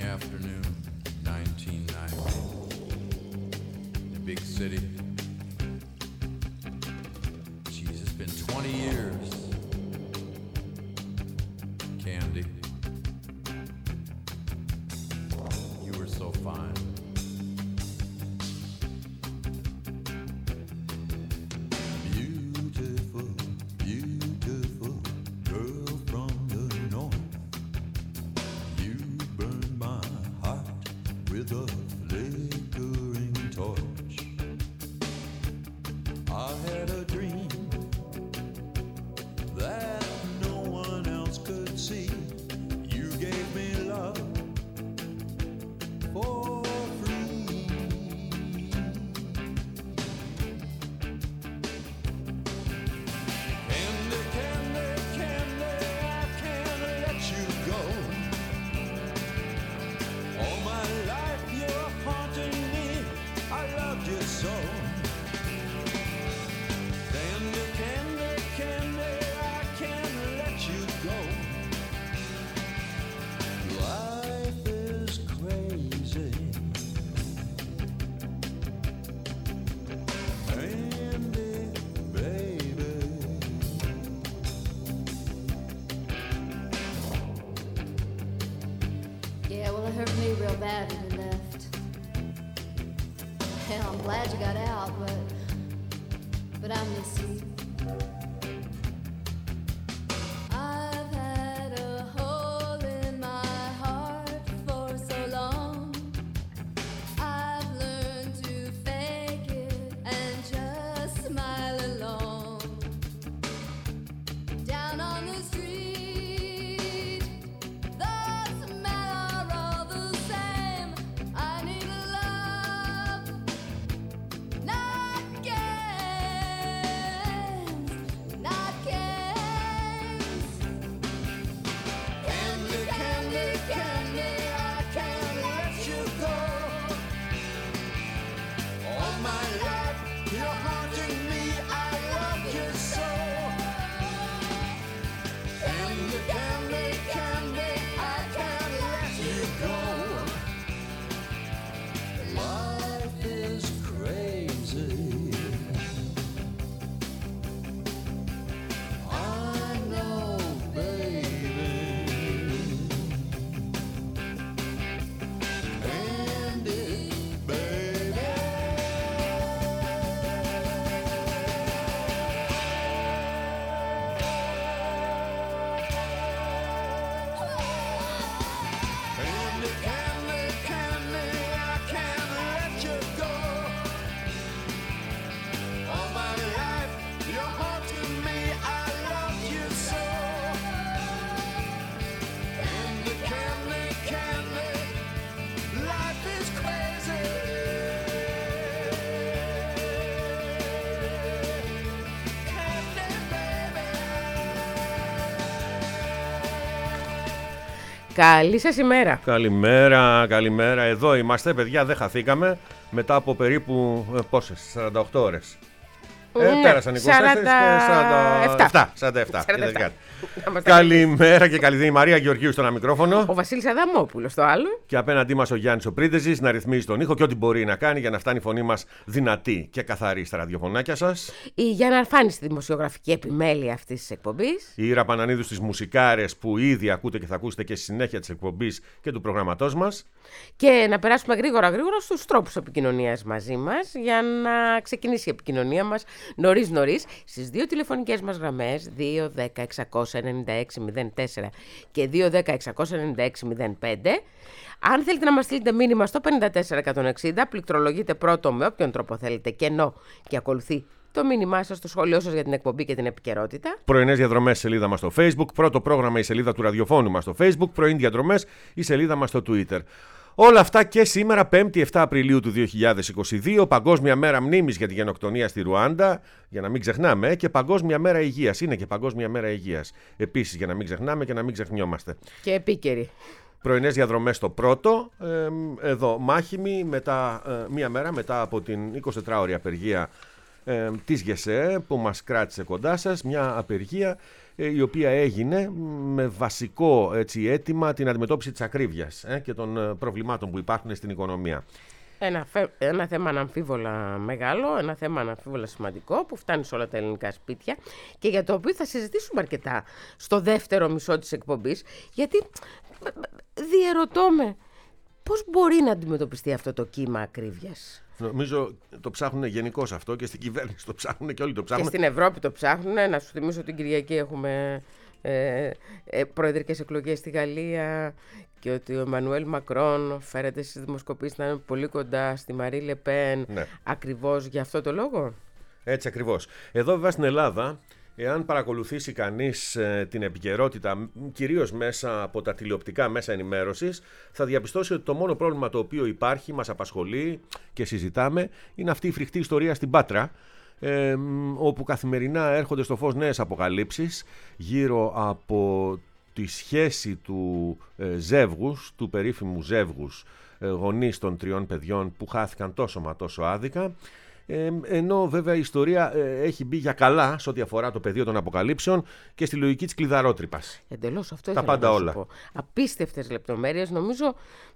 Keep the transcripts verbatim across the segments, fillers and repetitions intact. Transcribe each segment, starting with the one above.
afternoon, nineteen ninety, in a big city. Jeez, it's been twenty years. Candy, you were so fine. Beautiful, beautiful girl from the north. You burned my heart with a flickering torch. I had a dream that no one else could see. You gave me love for free. Candy, candy, candy, I can't let you go. All my life you're haunting me, I loved you so. Candy, candy, candy, I can't let you go. Life is crazy. Candy, baby. Yeah, well, it hurt me real bad when you left. Hell, I'm glad you got out, but but I miss you. I've had a hole in my heart for so long. I've learned to fake it and just smile along. Down on the street, the smell are all the same. I need love, not games, not games. Candy, candy, candy, I can't let you go. All my life you're haunting me, I love you so. Candy, candy, candy, I can't let you go. Life is crazy. I know, baby. Candy, baby. Candy, candy, candy, I can't let you go. All my life you're haunting me, I love you so. Candy, candy, candy, life is crazy. Candy, baby. Καλή σας ημέρα. Καλημέρα, καλημέρα. Εδώ είμαστε, παιδιά, δεν χαθήκαμε. Μετά από περίπου, ε, πόσες, σαράντα οκτώ ώρες. Ε, Ναι, πέρασαν είκοσι τέσσερις και σαράντα επτά. σαράντα επτά. σαράντα επτά. είδες κάτι. Να μας τα Καλημέρα και καλή η Μαρία Γεωργίου στο ένα μικρόφωνο. Ο Βασίλης Αδαμόπουλος στο άλλο. Και απέναντί μας ο Γιάννης ο Πρίντεζης να ρυθμίζει τον ήχο και ό,τι μπορεί να κάνει για να φτάνει η φωνή μας δυνατή και καθαρή στα ραδιοφωνάκια σας. Η Γιάννα Αρφάνη στη δημοσιογραφική επιμέλεια αυτής της εκπομπής. Η Ήρα Πανανίδου στις μουσικάρες που ήδη ακούτε και θα ακούσετε και στη συνέχεια της εκπομπής και του προγραμματός μας. Και να περάσουμε γρήγορα γρήγορα στους τρόπους επικοινωνίας μαζί μας για να ξεκινήσει η επικοινωνία μας νωρίς νωρίς στις δύο τηλεφωνικές μας γραμμές δύο δέκα εξακόσια ενενήντα έξι μηδέν τέσσερα και δύο δέκα εξακόσια ενενήντα έξι μηδέν πέντε. Αν θέλετε να μας στείλετε μήνυμα στο πενήντα τέσσερα εκατόν εξήντα, πληκτρολογείτε πρώτο με όποιον τρόπο θέλετε κενό και ακολουθεί το μήνυμά σας, το σχόλιο σας για την εκπομπή και την επικαιρότητα. Πρωινές διαδρομές σελίδα μας στο Facebook. Πρώτο πρόγραμμα η σελίδα του ραδιοφώνου μας στο Facebook. Πρωινή διαδρομές η σελίδα μας στο Twitter. Όλα αυτά και σήμερα, πέμπτη επτά Απριλίου του δύο χιλιάδες είκοσι δύο, Παγκόσμια Μέρα Μνήμης για τη γενοκτονία στη Ρουάντα, για να μην ξεχνάμε, και Παγκόσμια Μέρα Υγείας. Είναι και Παγκόσμια Μέρα Υγείας. Επίσης, για να μην ξεχνάμε και να μην ξεχνιόμαστε. Και επίκαιρη. Πρωινές διαδρομές στο πρώτο, ε, εδώ μάχημοι, μετά, ε, μία μέρα μετά από την εικοσιτετράωρη απεργία ε, της ΓΕΣΕ που μας κράτησε κοντά σας, μια απεργία ε, η οποία έγινε με βασικό έτσι, αίτημα την αντιμετώπιση της ακρίβειας ε, και των ε, προβλημάτων που υπάρχουν στην οικονομία. Ένα, ένα θέμα αναμφίβολα μεγάλο, ένα θέμα αναμφίβολα σημαντικό που φτάνει σε όλα τα ελληνικά σπίτια και για το οποίο θα συζητήσουμε αρκετά στο δεύτερο μισό της εκπομπής, γιατί διερωτώ με πώς μπορεί να αντιμετωπιστεί αυτό το κύμα ακρίβειας. Νομίζω το ψάχνουν γενικώς αυτό και στην κυβέρνηση το ψάχνουν και όλοι το ψάχνουν. Και στην Ευρώπη το ψάχνουν. Να σου θυμίσω την Κυριακή έχουμε ε, ε, προεδρικές εκλογές στη Γαλλία και ότι ο Εμμανουέλ Μακρόν φέρεται στις δημοσκοπήσεις να είναι πολύ κοντά στη Μαρί Λεπέν, ναι. Ακριβώς για αυτό το λόγο. Έτσι ακριβώς. Εδώ βέβαια στην Ελλάδα, εάν παρακολουθήσει κανείς ε, την επικαιρότητα, κυρίως μέσα από τα τηλεοπτικά μέσα ενημέρωσης, θα διαπιστώσει ότι το μόνο πρόβλημα το οποίο υπάρχει, μας απασχολεί και συζητάμε, είναι αυτή η φρικτή ιστορία στην Πάτρα, ε, όπου καθημερινά έρχονται στο φως νέες αποκαλύψεις γύρω από τη σχέση του ε, ζεύγους, του περίφημου ζεύγους ε, γονείς των τριών παιδιών που χάθηκαν τόσο μα τόσο άδικα. Ε, ενώ βέβαια η ιστορία ε, έχει μπει για καλά σε ό,τι αφορά το πεδίο των αποκαλύψεων και στη λογική της κλειδαρότρυπας. Εντελώς αυτό τα ήθελα πάντα να σου όλα. πω. Απίστευτες λεπτομέρειες, νομίζω.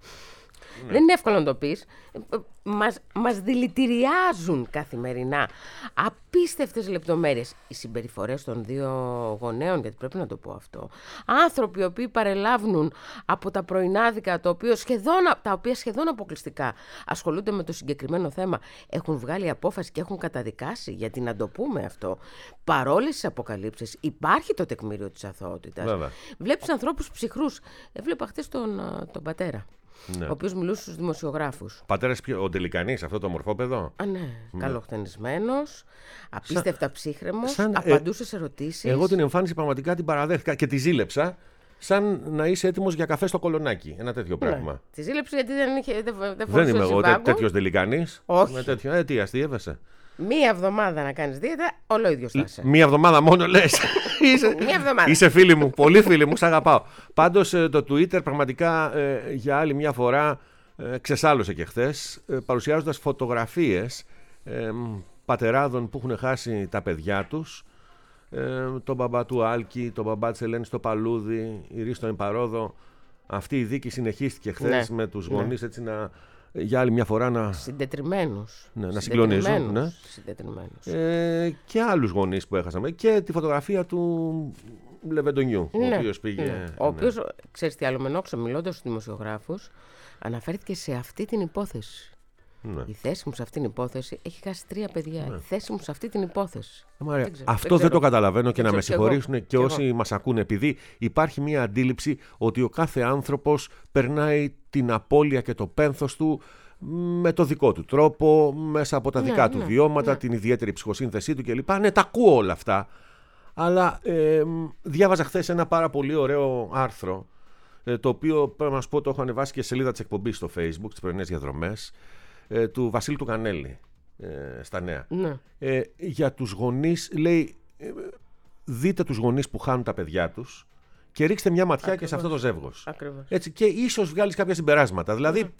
Ναι. Δεν είναι εύκολο να το πεις. Μας, μας δηλητηριάζουν καθημερινά. Απίστευτες λεπτομέρειες. Οι συμπεριφορές των δύο γονέων, γιατί πρέπει να το πω αυτό. Άνθρωποι οι οποίοι παρελάβουν από τα πρωινάδικα, το οποίο σχεδόν, τα οποία σχεδόν αποκλειστικά ασχολούνται με το συγκεκριμένο θέμα, έχουν βγάλει απόφαση και έχουν καταδικάσει, γιατί να το πούμε αυτό, παρόλες τις αποκαλύψεις, υπάρχει το τεκμήριο της αθωότητας. Βλέπεις ανθρώπους ψυχρούς. Έβλεπα χτες τον, τον πατέρα. Ναι. Ο οποίος μιλούσε στους δημοσιογράφους. Πατέρας ποιο, ο Τελικανής, αυτό το μορφόπεδο. Α, ναι. ναι. Καλοχτενισμένος, απίστευτα σαν, ψύχρεμος, σαν, απαντούσε σε ερωτήσεις. Εγώ την εμφάνιση πραγματικά την παραδέχτηκα και τη ζήλεψα, σαν να είσαι έτοιμος για καφέ στο Κολονάκι. Ένα τέτοιο ναι. πράγμα. Τη ζήλεψε γιατί δεν είχε. Δεν, δεν, δεν είμαι εγώ τέ, τέτοιος Τελικανής. Όχι. Με τέτοιο, ε, τι αστείευεσαι. Μία εβδομάδα να κάνεις δίαιτα, όλο ίδιος θα είσαι. Μία εβδομάδα μόνο λες. είσαι, Μία εβδομάδα. Είσαι φίλη μου, πολύ φίλη μου, σ' αγαπάω. Πάντως το Twitter πραγματικά ε, για άλλη μια φορά ε, ξεσάλωσε και χθες, ε, παρουσιάζοντας φωτογραφίες ε, πατεράδων που έχουν χάσει τα παιδιά τους. Ε, τον μπαμπά του Άλκη, τον μπαμπά της Ελένης στο Παλούδι, η Ρίστο Εμπαρόδο. Αυτή η δίκη συνεχίστηκε χθες ναι. με τους γονείς ναι. έτσι να... για άλλη μια φορά να, συντετριμένους. Ναι, να συγκλονίζουν. Ναι. Συντετριμένους. Ε, και άλλους γονείς που έχασαμε. Και τη φωτογραφία του Λεβεντονιού, ναι, ο οποίος πήγε. Ναι. Ο οποίος, ναι. ξέρεις τι άλλο, μενόξο, μιλώντας στους δημοσιογράφους, αναφέρθηκε σε αυτή την υπόθεση. Ναι. Η θέση μου σε αυτή την υπόθεση έχει χάσει τρία παιδιά. Ναι. Η θέση μου σε αυτή την υπόθεση. Μαρία, δεν ξέρω, αυτό δεν, δεν το καταλαβαίνω και δεν να ξέρω, με συγχωρήσουν και, και όσοι μας ακούνε. Επειδή υπάρχει μια αντίληψη ότι ο κάθε άνθρωπος περνάει την απώλεια και το πένθος του με το δικό του τρόπο, μέσα από τα ναι, δικά ναι, του βιώματα, ναι. την ιδιαίτερη ψυχοσύνθεσή του κλπ. Ναι, τα ακούω όλα αυτά. Αλλά ε, διάβαζα χθες ένα πάρα πολύ ωραίο άρθρο, ε, το οποίο πρέπει να σου πω το έχω ανεβάσει και σε σελίδα της εκπομπής στο Facebook, τις πρωινές διαδρομές, ε, του Βασίλη του Κανέλη, ε, στα Νέα. Ναι. Ε, για τους γονείς, λέει, ε, δείτε τους γονείς που χάνουν τα παιδιά τους και ρίξτε μια ματιά Ακριβώς. και σε αυτό το ζεύγος. Ακριβώς. Έτσι, και ίσως βγάλεις κάποια συμπεράσματα. Δηλαδή, ναι.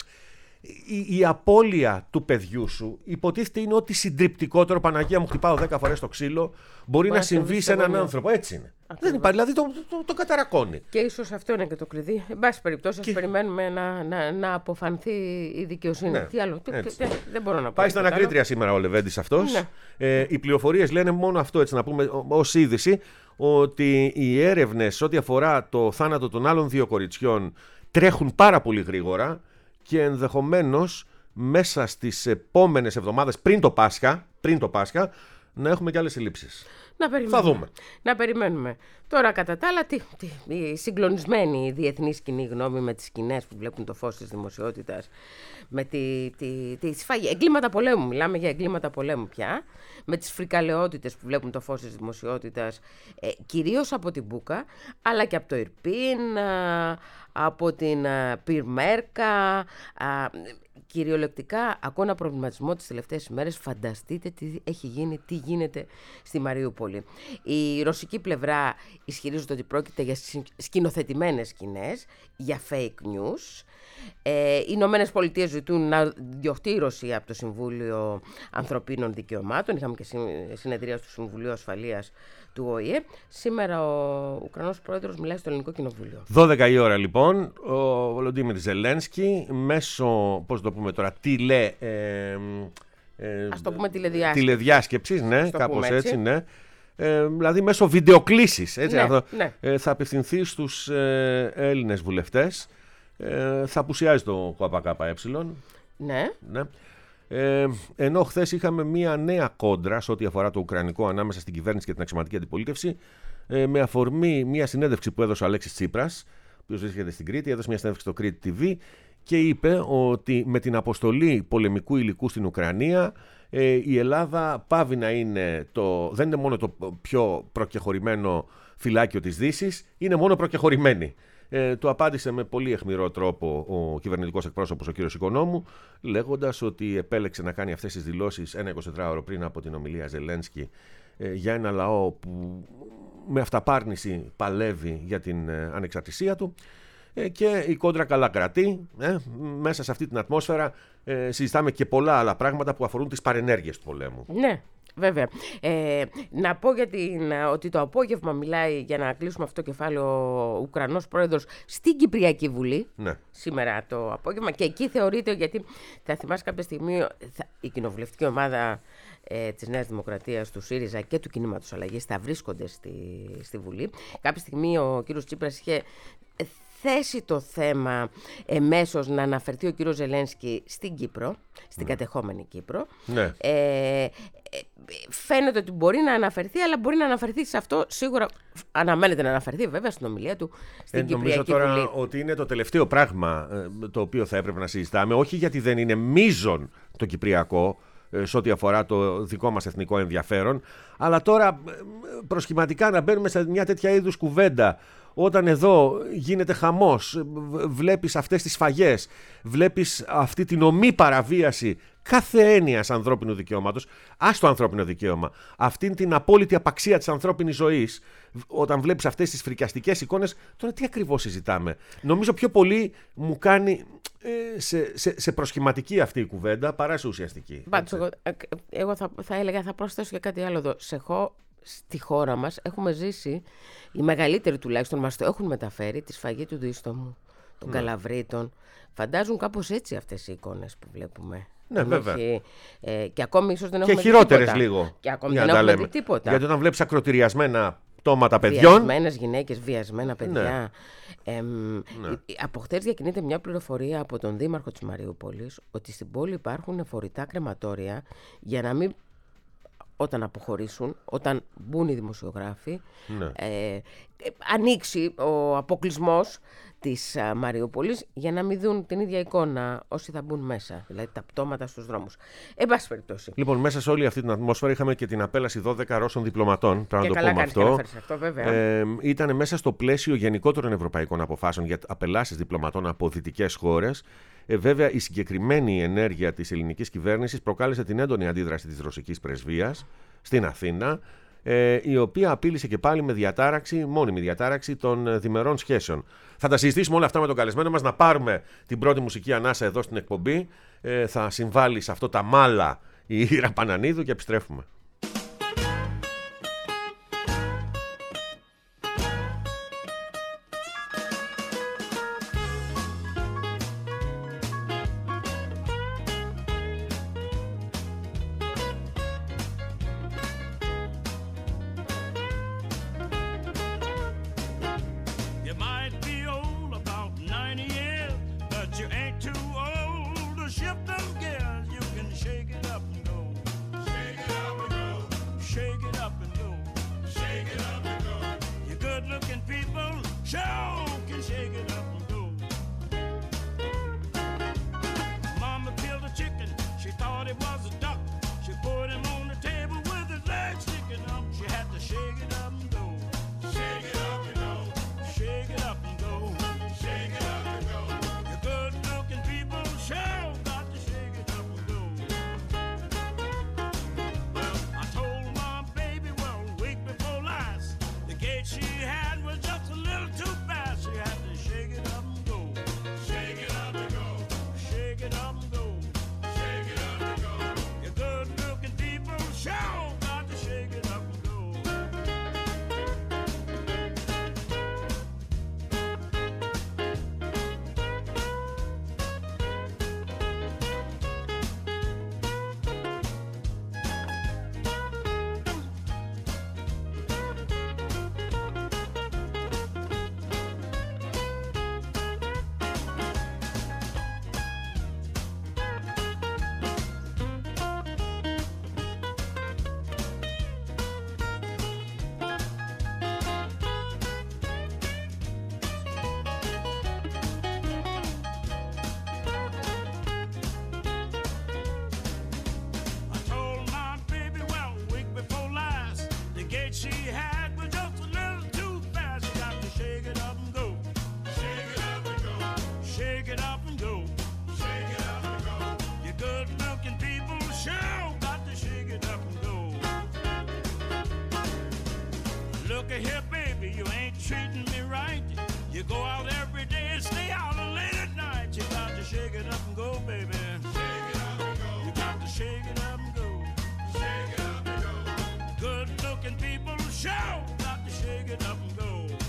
η, η απώλεια του παιδιού σου υποτίθεται είναι ότι συντριπτικότερο, Παναγία μου, χτυπάω δέκα φορές το ξύλο, μπορεί να συμβεί σε έναν άνθρωπο. Έτσι είναι. Δεν υπάρχει, δηλαδή το, το, το, το καταρακώνει. Και ίσως αυτό είναι και το κλειδί. Εν πάση περιπτώσει, και... περιμένουμε να, να, να αποφανθεί η δικαιοσύνη. Ναι, τι άλλο, τι, δεν μπορώ να πω. Πάει στην ανακρίτρια σήμερα ο Λεβέντης αυτός. Ναι. Ε, οι πληροφορίες λένε μόνο αυτό, έτσι να πούμε ως είδηση, ότι οι έρευνες ό,τι αφορά το θάνατο των άλλων δύο κοριτσιών τρέχουν πάρα πολύ γρήγορα και ενδεχομένως μέσα στις επόμενες εβδομάδες πριν το Πάσχα, πριν το Πάσχα να έχουμε και άλλες συλλήψεις. Να περιμένουμε. Θα δούμε. Να περιμένουμε. Τώρα, κατά τα άλλα, τι, τι, η συγκλονισμένη διεθνή κοινή γνώμη με τις σκηνές που βλέπουν το φως της δημοσιότητας, με τη, τη, τη σφαγή, εγκλήματα πολέμου, μιλάμε για εγκλήματα πολέμου πια, με τις φρικαλαιότητες που βλέπουν το φως της δημοσιότητας, ε, κυρίως από την Μπούκα, αλλά και από το Ιρπίν, α, από την α, Πυρμέρκα, α, κυριολεκτικά ακούω ένα προβληματισμό τις τελευταίες ημέρες. Φανταστείτε τι έχει γίνει, τι γίνεται στη Μαριούπολη. Μαριούπολη. Η ρωσική πλευρά ισχυρίζεται ότι πρόκειται για σκηνοθετημένες σκηνές, για fake news. Ε, οι Ηνωμένες Πολιτείες ζητούν να διωχτεί η Ρωσία από το Συμβούλιο Ανθρωπίνων Δικαιωμάτων. Είχαμε και συνεδρία του Συμβουλίου Ασφαλείας του Ο Η Ε. Σήμερα ο Ουκρανός πρόεδρος μιλάει στο Ελληνικό Κοινοβούλιο. δώδεκα η ώρα λοιπόν, ο Βολοντίμιρ Ζελένσκι μέσω, πώς το πούμε τώρα, τηλε... Ε, ε, Ας το πούμε τηλεδιάσκεψης. Τηλεδιάσκεψης, ναι, κάπως έτσι, έτσι, ναι. Ε, δηλαδή μέσω βιντεοκλήσης, έτσι, ναι, αυτό, ναι. Ε, θα απευθυνθεί στους ε, Έλληνες βουλευτές. Ε, θα απουσιάζει το ΚΚΕ. Ναι. Ναι. Ε, ενώ χθες είχαμε μία νέα κόντρα σε ό,τι αφορά το ουκρανικό ανάμεσα στην κυβέρνηση και την αξιωματική αντιπολίτευση, ε, με αφορμή μία συνέντευξη που έδωσε ο Αλέξης Τσίπρας, ο οποίος βρίσκεται στην Κρήτη, έδωσε μία συνέντευξη στο Κρήτη τι βι και είπε ότι με την αποστολή πολεμικού υλικού στην Ουκρανία ε, η Ελλάδα πάβει να είναι το, δεν είναι μόνο το πιο προκεχωρημένο φυλάκιο της Δύσης, είναι μόνο προκεχωρημένη. Ε, το απάντησε με πολύ αιχμηρό τρόπο ο κυβερνητικός εκπρόσωπος, ο κύριος Οικονόμου, λέγοντας ότι επέλεξε να κάνει αυτές τις δηλώσεις ένα εικοσιτετράωρο πριν από την ομιλία Ζελένσκι ε, για ένα λαό που με αυταπάρνηση παλεύει για την ε, ανεξαρτησία του. Ε, και η κόντρα καλά κρατεί. Ε, μέσα σε αυτή την ατμόσφαιρα ε, συζητάμε και πολλά άλλα πράγματα που αφορούν τις παρενέργειες του πολέμου. Ναι. Βέβαια. Ε, να πω για την, ότι το απόγευμα μιλάει, για να κλείσουμε αυτό το κεφάλαιο, ο Ουκρανός πρόεδρος στην Κυπριακή Βουλή. Ναι. Σήμερα το απόγευμα. Και εκεί θεωρείται, γιατί θα θυμάσαι κάποια στιγμή, θα, η κοινοβουλευτική ομάδα ε, της Νέας Δημοκρατίας, του ΣΥΡΙΖΑ και του Κινήματος Αλλαγής θα βρίσκονται στη, στη Βουλή. Κάποια στιγμή ο κύριος Τσίπρας είχε θέσει το θέμα εμέσως να αναφερθεί ο κύριος Ζελένσκι στην Κύπρο, στην mm. κατεχόμενη Κύπρο. Ναι. Ε, ε, φαίνεται ότι μπορεί να αναφερθεί, αλλά μπορεί να αναφερθεί σε αυτό, σίγουρα αναμένεται να αναφερθεί βέβαια στην ομιλία του στην ε, Κυπριακή Βουλή. Νομίζω τώρα ότι είναι το τελευταίο πράγμα ε, το οποίο θα έπρεπε να συζητάμε, όχι γιατί δεν είναι μείζον το κυπριακό, σε ό,τι αφορά το δικό μας εθνικό ενδιαφέρον, αλλά τώρα προσχηματικά να μπαίνουμε σε μια τέτοια είδους κουβέντα, όταν εδώ γίνεται χαμός, βλέπεις αυτές τις σφαγές, βλέπεις αυτή την ομή παραβίαση κάθε έννοιας ανθρώπινου δικαιώματος, ας το ανθρώπινο δικαίωμα, αυτήν την απόλυτη απαξία της ανθρώπινης ζωής, όταν βλέπεις αυτές τις φρικιαστικές εικόνες, τώρα τι ακριβώς συζητάμε? Νομίζω πιο πολύ μου κάνει ε, σε, σε, σε προσχηματική αυτή η κουβέντα παρά σε ουσιαστική. Πάντως, εγώ, εγώ θα, θα έλεγα, θα προσθέσω και κάτι άλλο εδώ. Σε χω, στη χώρα μας έχουμε ζήσει, οι μεγαλύτεροι τουλάχιστον μας το έχουν μεταφέρει, τη σφαγή του Δίστομου, των ναι. Καλαβρίτων. Φαντάζουν κάπως έτσι αυτές οι εικόνες που βλέπουμε. Ναι, βέβαια. Όχι, ε, και ακόμη ίσως δεν έχουμε δει τίποτα. Και χειρότερες λίγο. Και ακόμη δεν έχουμε δει τίποτα. Γιατί όταν βλέπεις ακροτηριασμένα πτώματα παιδιών. Βιασμένες γυναίκες, βιασμένα παιδιά. Ναι. Ε, ναι. Από χτες διακινείται μια πληροφορία από τον Δήμαρχο της Μαριούπολης ότι στην πόλη υπάρχουν φορητά κρεματόρια για να μην, όταν αποχωρήσουν, όταν μπουν οι δημοσιογράφοι, ναι. ε, ανοίξει ο αποκλεισμός της α, Μαριούπολης για να μην δουν την ίδια εικόνα όσοι θα μπουν μέσα, δηλαδή τα πτώματα στους δρόμους. Εν πάση περιπτώσει. Λοιπόν, μέσα σε όλη αυτή την ατμόσφαιρα είχαμε και την απέλαση δώδεκα Ρώσων διπλωματών. Πρέπει να το πούμε αυτό. αυτό βέβαια. Ε, ήταν μέσα στο πλαίσιο γενικότερων ευρωπαϊκών αποφάσεων για απελάσεις διπλωματών από δυτικές χώρες. Ε, βέβαια, η συγκεκριμένη ενέργεια της ελληνικής κυβέρνησης προκάλεσε την έντονη αντίδραση της ρωσικής πρεσβείας στην Αθήνα, ε, η οποία απείλησε και πάλι με διατάραξη, μόνιμη διατάραξη των διμερών σχέσεων. Θα τα συζητήσουμε όλα αυτά με τον καλεσμένο μας, να πάρουμε την πρώτη μουσική ανάσα εδώ στην εκπομπή. Ε, θα συμβάλλει σε αυτό τα μάλα η Ήρα Πανανίδου και επιστρέφουμε. Shake it up and go. Shake it up and baby, you ain't treating me right. You go out every day and stay out late at night. You got to shake it up and go, baby. Shake it up and go. You got to shake it up and go. Shake it up and go. Good looking people show. Got to shake it up and go.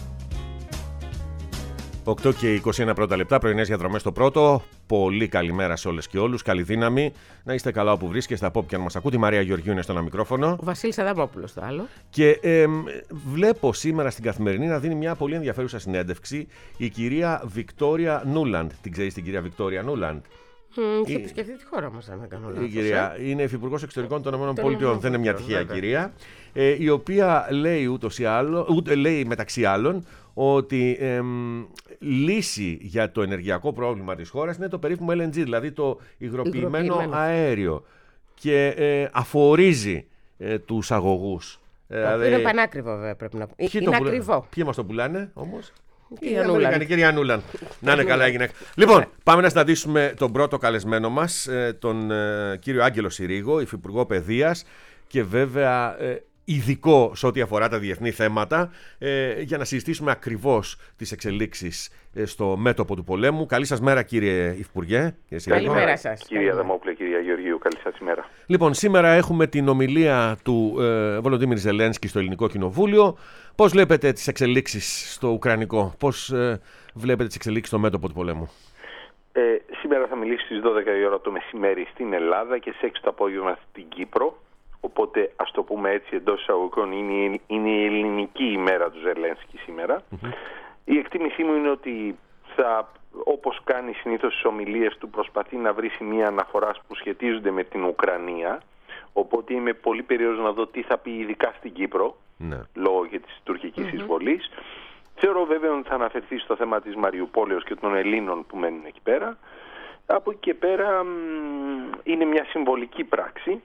οκτώ και είκοσι ένα πρώτα λεπτά, πρωινές διαδρομές στο πρώτο. Πολύ καλημέρα σε όλες και όλους. Καλή δύναμη. Να είστε καλά όπου βρίσκεστε, από όπου και αν μας ακούτε. Η Μαρία Γεωργίου είναι στο ένα μικρόφωνο. Ο Βασίλης Αδαμόπουλος στο άλλο. Και ε, βλέπω σήμερα στην Καθημερινή να δίνει μια πολύ ενδιαφέρουσα συνέντευξη η κυρία Βικτόρια Νούλαντ. Την ξέρεις την κυρία Βικτόρια Νούλαντ? Mm, είχε επισκεφτεί τη χώρα μας, αν δεν κάνω λάθος. Η κυρία είναι υφυπουργός εξωτερικών των ΗΠΑ. ΗΠΑ. Δεν είναι μια τυχαία Βέβαια. κυρία. Ε, η οποία λέει, ούτως ή άλλο, ούτε, λέει μεταξύ άλλων ότι ε, λύση για το ενεργειακό πρόβλημα της χώρας είναι το περίφημο ελ εν τζι, δηλαδή το υγροποιημένο, Υγροποιημένο. αέριο. Και ε, αφορίζει ε, τους αγωγούς. Το οποίο είναι πανάκριβο, βέβαια, πρέπει να πω. Ποιοι Είναι το πουλα- ακριβό. Ποιοι μας το πουλάνε όμως? Κυρία Η Νούλαντ. Αμερικανή, κυρία Νούλαντ. Να είναι καλά η γυναίκα. Λοιπόν, πάμε να συναντήσουμε τον πρώτο καλεσμένο μας, ε, τον ε, κύριο Άγγελο Συρίγο, υφυπουργό παιδείας και βέβαια ε, ειδικό σε ό,τι αφορά τα διεθνή θέματα, ε, για να συζητήσουμε ακριβώς τις εξελίξεις ε, στο μέτωπο του πολέμου. Καλή σας μέρα, κύριε Υφυπουργέ. Κύριε Συρίγο. Καλημέρα σας. Κυρία Αδαμόπουλε, κυρία Γεωργίου, καλή σας ημέρα. Λοιπόν, σήμερα έχουμε την ομιλία του ε, Βολοντίμιρ Ζελένσκι στο Ελληνικό Κοινοβούλιο. Πώς βλέπετε τις εξελίξεις στο Ουκρανικό, πώς ε, βλέπετε τις εξελίξεις στο μέτωπο του πολέμου? Ε, σήμερα θα μιλήσω στις δώδεκα η ώρα το μεσημέρι στην Ελλάδα και στις έξι το απόγευμα στην Κύπρο. Οπότε, ας το πούμε έτσι εντός εισαγωγικών, είναι, είναι η ελληνική ημέρα του Ζελένσκι σήμερα. Mm-hmm. Η εκτίμησή μου είναι ότι θα, όπως κάνει συνήθως στις ομιλίες του, προσπαθεί να βρει σημεία αναφοράς που σχετίζονται με την Ουκρανία. Οπότε είμαι πολύ περίεργος να δω τι θα πει ειδικά στην Κύπρο, ναι, λόγω και της τουρκικής mm-hmm. εισβολής. Θεωρώ βέβαια ότι θα αναφερθεί στο θέμα της Μαριουπόλεως και των Ελλήνων που μένουν εκεί πέρα. Από εκεί και πέρα μ, είναι μια συμβολική πράξη,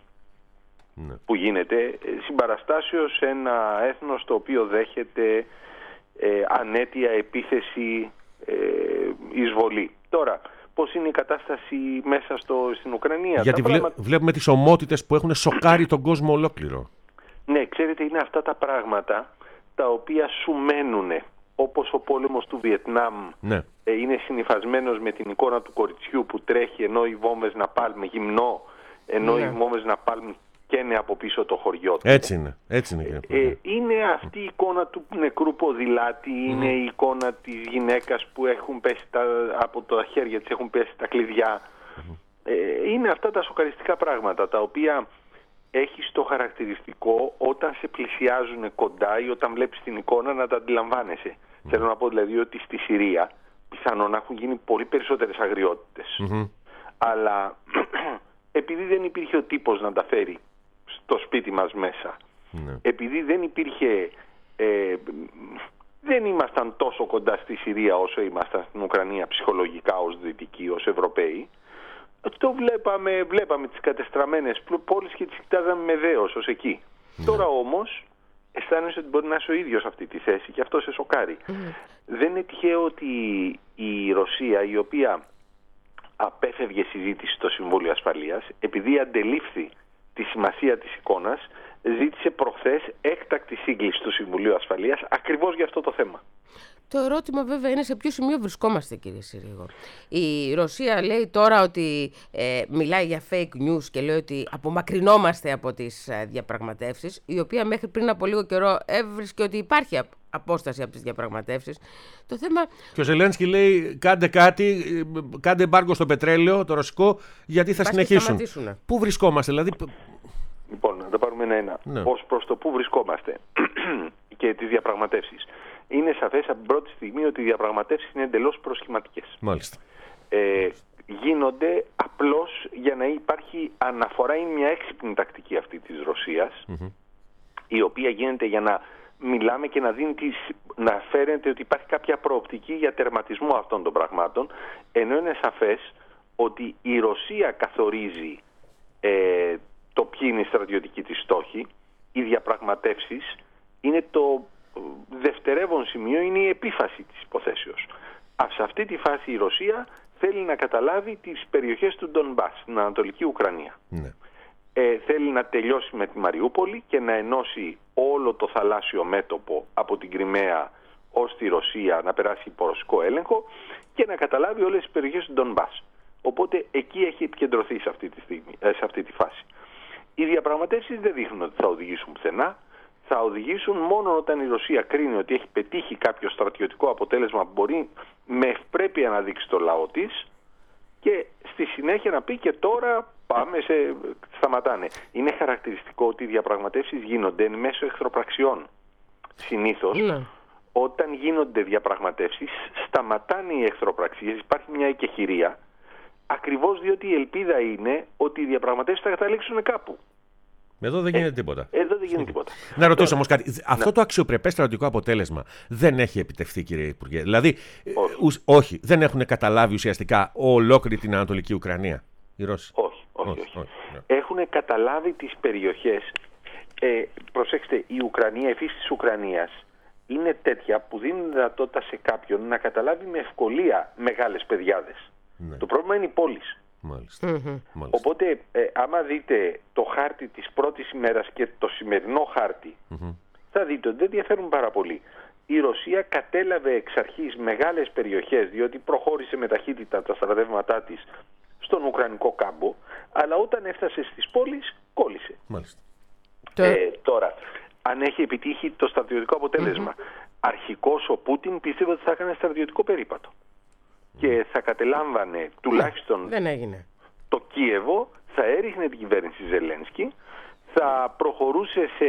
ναι, που γίνεται συμπαραστάσεως σε ένα έθνος το οποίο δέχεται ε, ανέτεια επίθεση, ε, εισβολή. Τώρα, πώς είναι η κατάσταση μέσα στο, στην Ουκρανία? Γιατί βλέ, πράγμα... βλέπουμε τις ομότητες που έχουν σοκάρει τον κόσμο ολόκληρο. Ναι, ξέρετε, είναι αυτά τα πράγματα τα οποία σου μένουν. Όπως ο πόλεμος του Βιετνάμ, ναι, ε, είναι συνυφασμένος με την εικόνα του κοριτσιού που τρέχει ενώ οι βόμβες Ναπάλμ, γυμνό, ενώ ναι, οι βόμβες Ναπάλμ καίνε από πίσω το χωριό του. Έτσι είναι, έτσι είναι. Ε, ε, είναι αυτή η εικόνα του νεκρού ποδηλάτη, mm. είναι η εικόνα της γυναίκας που έχουν πέσει τα, από τα χέρια της έχουν πέσει τα κλειδιά. Mm. Ε, είναι αυτά τα σοκαριστικά πράγματα τα οποία έχεις το χαρακτηριστικό όταν σε πλησιάζουν κοντά ή όταν βλέπεις την εικόνα να τα αντιλαμβάνεσαι. Mm. Θέλω να πω δηλαδή ότι στη Συρία πιθανόν να έχουν γίνει πολύ περισσότερες αγριότητες. Mm-hmm. Αλλά επειδή δεν υπήρχε ο τύπος να τα φέρει στο σπίτι μας μέσα, mm. επειδή δεν υπήρχε, ε, δεν ήμασταν τόσο κοντά στη Συρία όσο ήμασταν στην Ουκρανία ψυχολογικά ως Δυτικοί, ως Ευρωπαίοι, το βλέπαμε, βλέπαμε τις κατεστραμμένες πόλεις και τις κοιτάζαμε με δέος ως εκεί. Mm. Τώρα όμως αισθάνεσαι ότι μπορεί να είσαι ο ίδιος σε αυτή τη θέση και αυτό σε σοκάρει. Mm. Δεν είναι τυχαίο ότι η Ρωσία, η οποία απέφευγε συζήτηση στο Συμβούλιο Ασφαλείας, επειδή αντελήφθη τη σημασία της εικόνας, ζήτησε προχθές έκτακτη σύγκληση του Συμβουλίου Ασφαλείας ακριβώς για αυτό το θέμα. Το ερώτημα βέβαια είναι σε ποιο σημείο βρισκόμαστε, κύριε Συρίγο. Η Ρωσία λέει τώρα ότι ε, μιλάει για fake news και λέει ότι απομακρυνόμαστε από τις ε, διαπραγματεύσεις, η οποία μέχρι πριν από λίγο καιρό έβρισκε ότι υπάρχει απόσταση από τις διαπραγματεύσεις. Το θέμα... Και ο Ζελένσκι λέει κάντε κάτι, κάντε εμπάργκο στο πετρέλαιο, το ρωσικό, γιατί θα συνεχίσουν. Πού βρισκόμαστε, δηλαδή... Λοιπόν, να τα πάρουμε ένα-ένα. Ναι. Ως προς το πού βρισκόμαστε και τις διαπραγματεύσεις. Είναι σαφές από την πρώτη στιγμή ότι οι διαπραγματεύσεις είναι εντελώς προσχηματικές. Μάλιστα. Ε, γίνονται απλώς για να υπάρχει αναφορά, είναι μια έξυπνη τακτική αυτή της Ρωσίας, mm-hmm. η οποία γίνεται για να μιλάμε και να, δίνει τις, να φέρεται ότι υπάρχει κάποια προοπτική για τερματισμό αυτών των πραγμάτων, ενώ είναι σαφές ότι η Ρωσία καθορίζει ε, το ποιοι είναι οι στρατιωτικοί της στόχοι, οι διαπραγματεύσεις είναι το δευτερεύον σημείο, είναι η επίφαση της υποθέσεως. Σε αυτή τη φάση η Ρωσία θέλει να καταλάβει τις περιοχές του Ντονμπάς, στην Ανατολική Ουκρανία. Ναι. Ε, θέλει να τελειώσει με τη Μαριούπολη και να ενώσει όλο το θαλάσσιο μέτωπο από την Κριμαία ως τη Ρωσία, να περάσει υπό ρωσικό έλεγχο και να καταλάβει όλες τις περιοχές του Ντονμπάς. Οπότε εκεί έχει επικεντρωθεί σε αυτή τη, στιγμή, σε αυτή τη φάση. Οι διαπραγματεύσεις δεν δείχνουν ότι θα οδηγήσουν πουθενά. Θα οδηγήσουν μόνο όταν η Ρωσία κρίνει ότι έχει πετύχει κάποιο στρατιωτικό αποτέλεσμα που μπορεί με ευπρέπεια να δείξει το λαό της και στη συνέχεια να πει και τώρα πάμε σε... σταματάνε. Είναι χαρακτηριστικό ότι οι διαπραγματεύσεις γίνονται μέσω εχθροπραξιών. Συνήθως, ναι. Όταν γίνονται διαπραγματεύσεις, σταματάνε οι εχθροπραξίες, υπάρχει μια εκεχηρία, ακριβώς διότι η ελπίδα είναι ότι οι διαπραγματεύσεις θα καταλήξουν κάπου. Εδώ δεν γίνεται τίποτα. Ε, εδώ δεν γίνεται τίποτα. Να ρωτήσω όμως κάτι. Αυτό ναι. το αξιοπρεπές στρατιωτικό αποτέλεσμα δεν έχει επιτευχθεί, κύριε Υπουργέ. Δηλαδή, όχι. Ουσ, όχι, δεν έχουν καταλάβει ουσιαστικά ολόκληρη την Ανατολική Ουκρανία οι Ρώσοι. Όχι, όχι. όχι, όχι. όχι ναι. Έχουν καταλάβει τις περιοχές. Ε, προσέξτε, η Ουκρανία, η φύση της Ουκρανίας είναι τέτοια που δίνει δυνατότητα σε κάποιον να καταλάβει με ευκολία μεγάλες παιδιάδες. Ναι. Το πρόβλημα είναι οι πόλεις. Μάλιστα. Mm-hmm. Μάλιστα. Οπότε, ε, άμα δείτε το χάρτη της πρώτης ημέρας και το σημερινό χάρτη, mm-hmm. θα δείτε ότι δεν διαφέρουν πάρα πολύ. Η Ρωσία κατέλαβε εξ αρχής μεγάλες περιοχές, διότι προχώρησε με ταχύτητα τα στρατεύματά της στον Ουκρανικό κάμπο, αλλά όταν έφτασε στις πόλεις, κόλλησε. Μάλιστα. Ε, τώρα, αν έχει επιτύχει το στρατιωτικό αποτέλεσμα, mm-hmm. αρχικώς ο Πούτιν πίστευε ότι θα έκανε στρατιωτικό περίπατο. Και θα κατελάμβανε τουλάχιστον δεν έγινε. το Κίεβο, θα έριχνε την κυβέρνηση Ζελένσκι, θα προχωρούσε σε...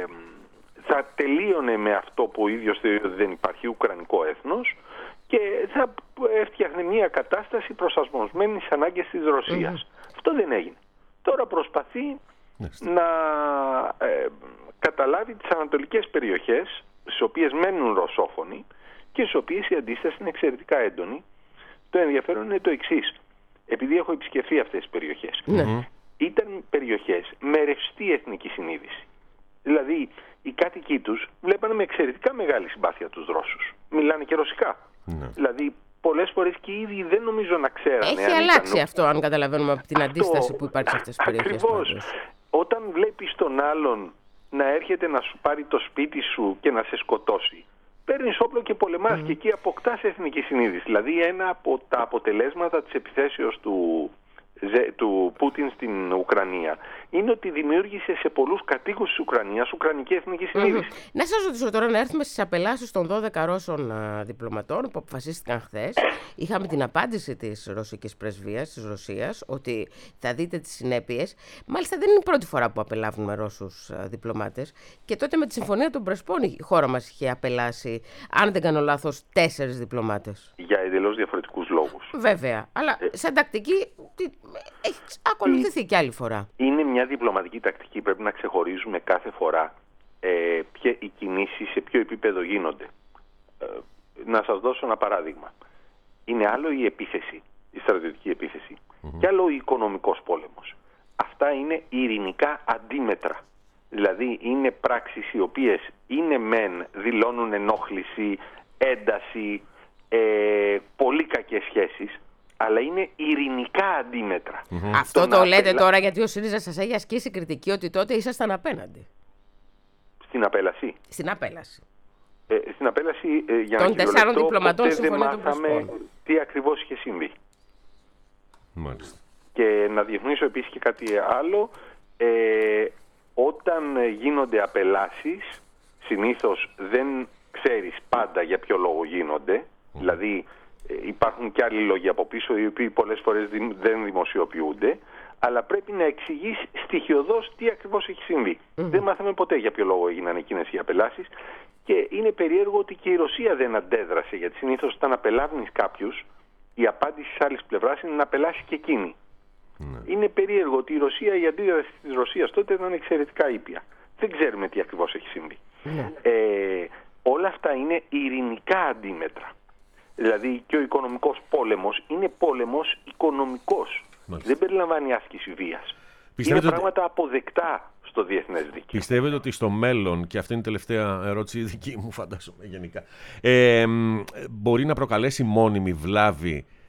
θα τελείωνε με αυτό που ο ίδιος θεωρεί ότι δεν υπάρχει ουκρανικό έθνος και θα έφτιαχνε μια κατάσταση προσαρμοσμένη στις ανάγκες της Ρωσίας. Mm-hmm. Αυτό δεν έγινε. Τώρα προσπαθεί yes. να ε, καταλάβει τις ανατολικές περιοχές, στις οποίες μένουν ρωσόφωνοι και στις οποίες η αντίσταση είναι εξαιρετικά έντονη. Το ενδιαφέρον είναι το εξής. Επειδή έχω επισκεφθεί αυτές τις περιοχές, mm-hmm. ήταν περιοχές με ρευστή εθνική συνείδηση. Δηλαδή, οι κάτοικοι τους βλέπανε με εξαιρετικά μεγάλη συμπάθεια τους Ρώσους. Μιλάνε και ρωσικά. Mm-hmm. Δηλαδή, πολλές φορές και οι ίδιοι δεν νομίζω να ξέρανε. Έχει αν αλλάξει ήταν... αυτό, αν καταλαβαίνουμε από την αυτό... αντίσταση που υπάρχει σε αυτές τις περιοχές. Ακριβώς. Όταν βλέπεις τον άλλον να έρχεται να σου πάρει το σπίτι σου και να σε σκοτώσει, παίρνεις όπλο και πολεμάς mm. και εκεί αποκτάς εθνική συνείδηση. Δηλαδή ένα από τα αποτελέσματα της επιθέσεως του, του Πούτιν στην Ουκρανία είναι ότι δημιούργησε σε πολλούς κατοίκους της Ουκρανίας ουκρανική εθνική συνείδηση. Mm-hmm. Να σας ρωτήσω τώρα, να έρθουμε στις απελάσεις των δώδεκα Ρώσων α, διπλωματών που αποφασίστηκαν χθες. Είχαμε την απάντηση της ρωσικής πρεσβείας της Ρωσίας ότι θα δείτε τις συνέπειες. Μάλιστα δεν είναι η πρώτη φορά που απελάβουμε Ρώσους α, διπλωμάτες. Και τότε με τη Συμφωνία των Πρεσπών η χώρα μας είχε απελάσει, αν δεν κάνω λάθος, τέσσερις διπλωμάτες. Για εντελώς διαφορετικούς λόγους. Βέβαια. Αλλά σαν τακτική έχει ακολουθηθεί κι άλλη φορά. Είναι μια διπλωματική τακτική, πρέπει να ξεχωρίζουμε κάθε φορά ε, ποια, οι κινήσεις σε ποιο επίπεδο γίνονται. Ε, να σας δώσω ένα παράδειγμα. Είναι άλλο η επίθεση, η στρατιωτική επίθεση, mm-hmm. και άλλο ο οικονομικός πόλεμος. Αυτά είναι ειρηνικά αντίμετρα. Δηλαδή είναι πράξεις οι οποίες είναι μεν, δηλώνουν ενόχληση, ένταση, ε, πολύ κακές σχέσεις, αλλά είναι ειρηνικά αντίμετρα. Mm-hmm. Αυτό το, το λέτε απελα... τώρα γιατί ο ΣΥΡΙΖΑ σας έχει ασκήσει κριτική ότι τότε ήσασταν απέναντι. Στην απέλαση. Στην απέλαση. Ε, στην απέλαση ε, για των να τεσσάρων διπλωματών δεν μάθαμε των τι ακριβώς είχε συμβεί. Μάλιστα. Και να διευκρινίσω επίσης και κάτι άλλο. Ε, όταν γίνονται απελάσεις, συνήθως δεν ξέρεις πάντα για ποιο λόγο γίνονται. Mm. Δηλαδή υπάρχουν και άλλοι λόγοι από πίσω, οι οποίοι πολλές φορές δεν δημοσιοποιούνται, αλλά πρέπει να εξηγείς στοιχειωδώς τι ακριβώς έχει συμβεί. Mm-hmm. Δεν μάθαμε ποτέ για ποιο λόγο έγιναν εκείνες οι απελάσεις και είναι περίεργο ότι και η Ρωσία δεν αντέδρασε, γιατί συνήθως όταν απελάβνεις κάποιους, η απάντηση της άλλης πλευράς είναι να απελάσει και εκείνη. Mm-hmm. Είναι περίεργο ότι η Ρωσία, η αντίδραση της Ρωσίας τότε ήταν εξαιρετικά ήπια. Δεν ξέρουμε τι ακριβώς έχει συμβεί. Mm-hmm. Ε, όλα αυτά είναι ειρηνικά αντίμετρα. Δηλαδή και ο οικονομικός πόλεμος είναι πόλεμος οικονομικός. Μάλιστα. Δεν περιλαμβάνει άσκηση βίας. Πιστεύετε είναι πράγματα ότι... αποδεκτά στο διεθνές δίκαιο. Πιστεύετε ότι στο μέλλον, και αυτή είναι η τελευταία ερώτηση δική μου φαντάζομαι γενικά, ε, μπορεί να προκαλέσει μόνιμη βλάβη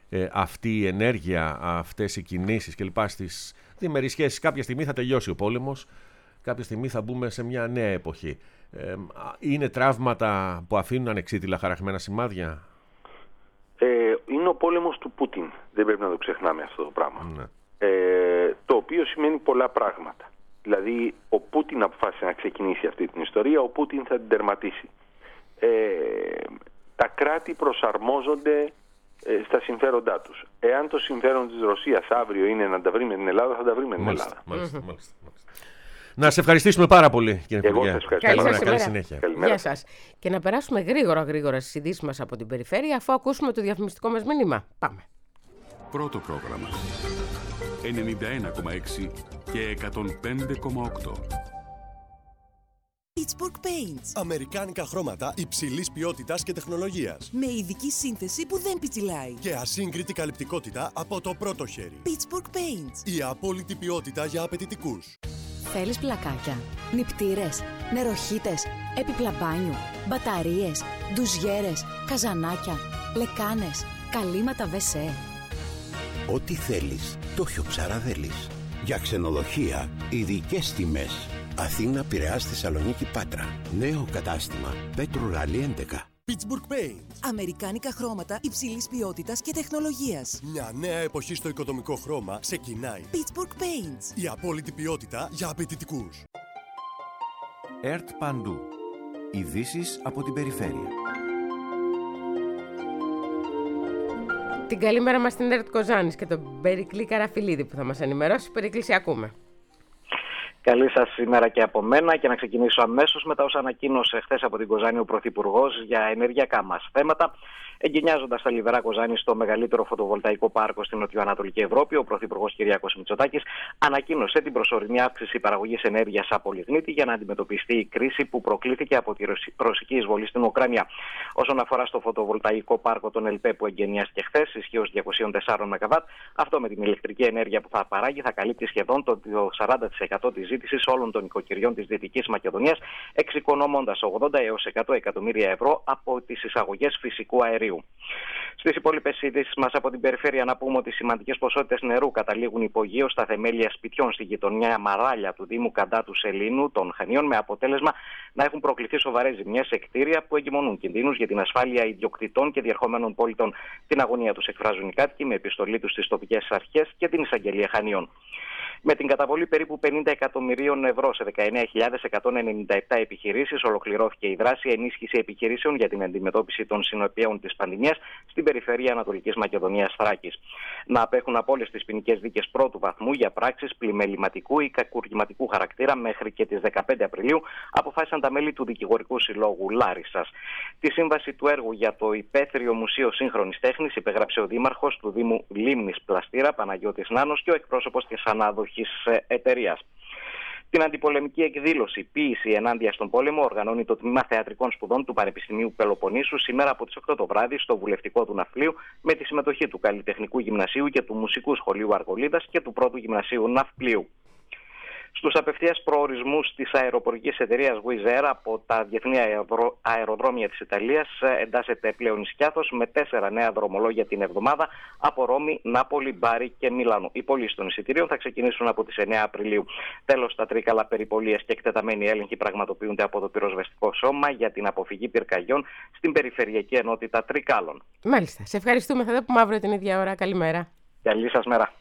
ε, αυτή η ενέργεια, αυτές οι κινήσεις κλπ. Στις διμερείς σχέσεις. Κάποια στιγμή θα τελειώσει ο πόλεμος, κάποια στιγμή θα μπούμε σε μια νέα εποχή. Ε, είναι τραύματα που αφήνουν ανεξίτηλα χαραγμένα σημάδια. Ε, είναι ο πόλεμος του Πούτιν. Δεν πρέπει να το ξεχνάμε αυτό το πράγμα. Ναι. Ε, το οποίο σημαίνει πολλά πράγματα. Δηλαδή, ο Πούτιν αποφάσισε να ξεκινήσει αυτή την ιστορία, ο Πούτιν θα την τερματίσει. Ε, τα κράτη προσαρμόζονται ε, στα συμφέροντά τους. Εάν το συμφέρον της Ρωσίας αύριο είναι να τα βρει με την Ελλάδα, θα τα βρει με την Μάλιστα, Ελλάδα. μάλιστα, μάλιστα, μάλιστα. Να σε ευχαριστήσουμε πάρα πολύ, κύριε Εγώ Υπουργέ. σας ευχαριστώ. Καλή Καλή, σας καλή ημέρα. συνέχεια. Καλημέρα. Γεια σας. Και να περάσουμε γρήγορα γρήγορα στις ειδήσεις μας από την περιφέρεια, αφού ακούσουμε το διαφημιστικό μας μήνυμα. Πάμε. Πρώτο πρόγραμμα. ενενήντα ένα κόμμα έξι και εκατόν πέντε κόμμα οκτώ. Pittsburgh Paints. Αμερικάνικα χρώματα υψηλής ποιότητας και τεχνολογίας. Με ειδική σύνθεση που δεν πιτσιλάει. Και ασύγκριτη καλυπτικότητα από το πρώτο χέρι. Pittsburgh Paints. Η απόλυτη ποιότητα για απαιτητικούς. Θέλεις πλακάκια, νηπτήρες, νεροχύτες, έπιπλα μπάνιου, μπαταρίες, ντουζιέρες, καζανάκια, λεκάνες, καλύματα βεσέ. Ό,τι θέλεις, το έχει ο Ψαραδέλης. Για ξενοδοχεία, ειδικές τιμές. Αθήνα, Πειραιάς, Θεσσαλονίκη, Πάτρα. Νέο κατάστημα, Πέτρου Ραλή έντεκα. Pittsburgh Paints. Αμερικάνικα χρώματα υψηλής ποιότητας και τεχνολογίας. Μια νέα εποχή στο οικοδομικό χρώμα ξεκινάει. Pittsburgh Paints. Η απόλυτη ποιότητα για απαιτητικούς. ΕΡΤ Παντού. Ειδήσεις από την περιφέρεια. Την καλημέρα μας στην ΕΡΤ Κοζάνης και τον Περικλή Καραφιλίδη που θα μας ενημερώσει. Περικλή, σε ακούμε. Καλή σας ημέρα και από μένα, και να ξεκινήσω αμέσως με τα όσα ανακοίνωσε χθες από την Κοζάνη ο Πρωθυπουργός για ενεργειακά μας θέματα. Εγκαινιάζοντας τα λιβερά Κοζάνη στο μεγαλύτερο φωτοβολταϊκό πάρκο στην νοτιοανατολική Ευρώπη, ο Πρωθυπουργός Κυριάκος Μητσοτάκης ανακοίνωσε την προσωρινή αύξηση παραγωγής ενέργειας από λιγνίτη για να αντιμετωπιστεί η κρίση που προκλήθηκε από τη ρωσική εισβολή στην Ουκρανία. Όσον αφορά στο φωτοβολταϊκό πάρκο των ΕΛΠΕ που εγκαινιάστηκε χθες, ισχύως διακόσια τέσσερα μεγαβάτ, αυτό με την ηλεκτρική ενέργεια που θα παράγει θα καλύπτει σχεδόν το σαράντα τοις εκατό της ζήτησης όλων των οικοκυριών της Δυτικής Μακεδονίας, εξοικονομώντας ογδόντα έως εκατό εκατομμύρια ευρώ από τις εισαγωγές φυσικού αερίου. Στις υπόλοιπες ειδήσεις μας από την περιφέρεια να πούμε ότι σημαντικές ποσότητες νερού καταλήγουν υπογείως στα θεμέλια σπιτιών στη γειτονιά Μαράλια του Δήμου Καντάτου Σελήνου των Χανίων, με αποτέλεσμα να έχουν προκληθεί σοβαρές ζημιές σε κτίρια που εγκυμονούν κινδύνους για την ασφάλεια ιδιοκτητών και διερχόμενων πολιτών. Την αγωνία τους εκφράζουν οι κάτοικοι με επιστολή τους στις τοπικές αρχές και την εισαγγελία Χανίων. Με την καταβολή περίπου πενήντα εκατομμυρίων ευρώ σε δεκαεννέα χιλιάδες εκατόν ενενήντα επτά επιχειρήσεις, ολοκληρώθηκε η δράση ενίσχυση επιχειρήσεων για την αντιμετώπιση των συνοπιών της πανδημίας στην περιφέρεια Ανατολικής Μακεδονίας Θράκης. Να απέχουν από όλες τις ποινικές δίκες πρώτου βαθμού για πράξεις πλημεληματικού ή κακουργηματικού χαρακτήρα μέχρι και τις δεκαπέντε Απριλίου, αποφάσισαν τα μέλη του Δικηγορικού Συλλόγου Λάρισσας. Τη σύμβαση του έργου για το Υπαίθριο Μουσείο Σύγχρονης Τέχνης υπεγράψε ο Δήμαρχος του Δήμου Λίμνης Πλαστήρα, Παναγιώτης Νάνος, και ο εκπρόσωπος της ανάδοχης εταιρείας. Την αντιπολεμική εκδήλωση «Ποίηση ενάντια στον πόλεμο» οργανώνει το Τμήμα Θεατρικών Σπουδών του Πανεπιστημίου Πελοποννήσου σήμερα από τις οκτώ το βράδυ στο Βουλευτικό του Ναυπλίου, με τη συμμετοχή του Καλλιτεχνικού Γυμνασίου και του Μουσικού Σχολείου Αργολίδας και του Πρώτου Γυμνασίου Ναυπλίου. Στους απευθείας προορισμούς της αεροπορικής εταιρείας Wizz Air από τα διεθνή αεροδρόμια της Ιταλίας εντάσσεται πλέον η Σκιάθος με τέσσερα νέα δρομολόγια την εβδομάδα από Ρώμη, Νάπολη, Μπάρι και Μιλάνο. Οι πωλήσεις των εισιτηρίων θα ξεκινήσουν από τις εννέα Απριλίου. Τέλος, τα Τρίκαλα περιπολίες και εκτεταμένοι έλεγχοι πραγματοποιούνται από το Πυροσβεστικό Σώμα για την αποφυγή πυρκαγιών στην Περιφερειακή Ενότητα Τρικάλων. Μάλιστα. Σε ευχαριστούμε. Θα τα πούμε αύριο την ίδια ώρα. Καλημέρα. Καλή σας μέρα.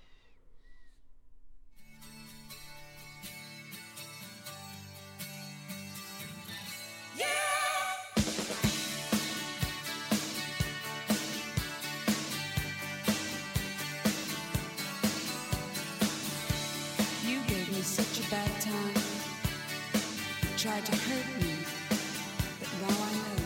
Tried to hurt me, but now I know.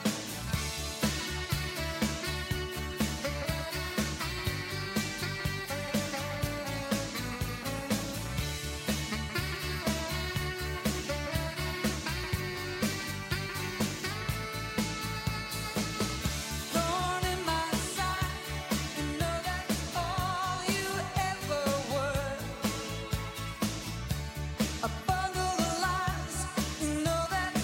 Thorn in my side, you know that's all you ever were. A bundle of lies, you know that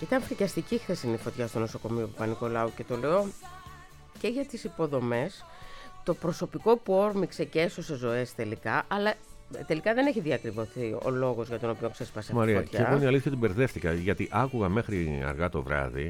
ήταν φρικιαστική η χθεσινή φωτιά στο νοσοκομείο Παπα-Νικολάου και το λέω και για τις υποδομές, το προσωπικό που όρμηξε και έσωσε ζωές τελικά, αλλά τελικά δεν έχει διακριβωθεί ο λόγος για τον οποίο ξέσπασε αυτή η Μαρία, φωτιά. και εγώ είναι αλήθεια την μπερδεύτηκα, γιατί άκουγα μέχρι αργά το βράδυ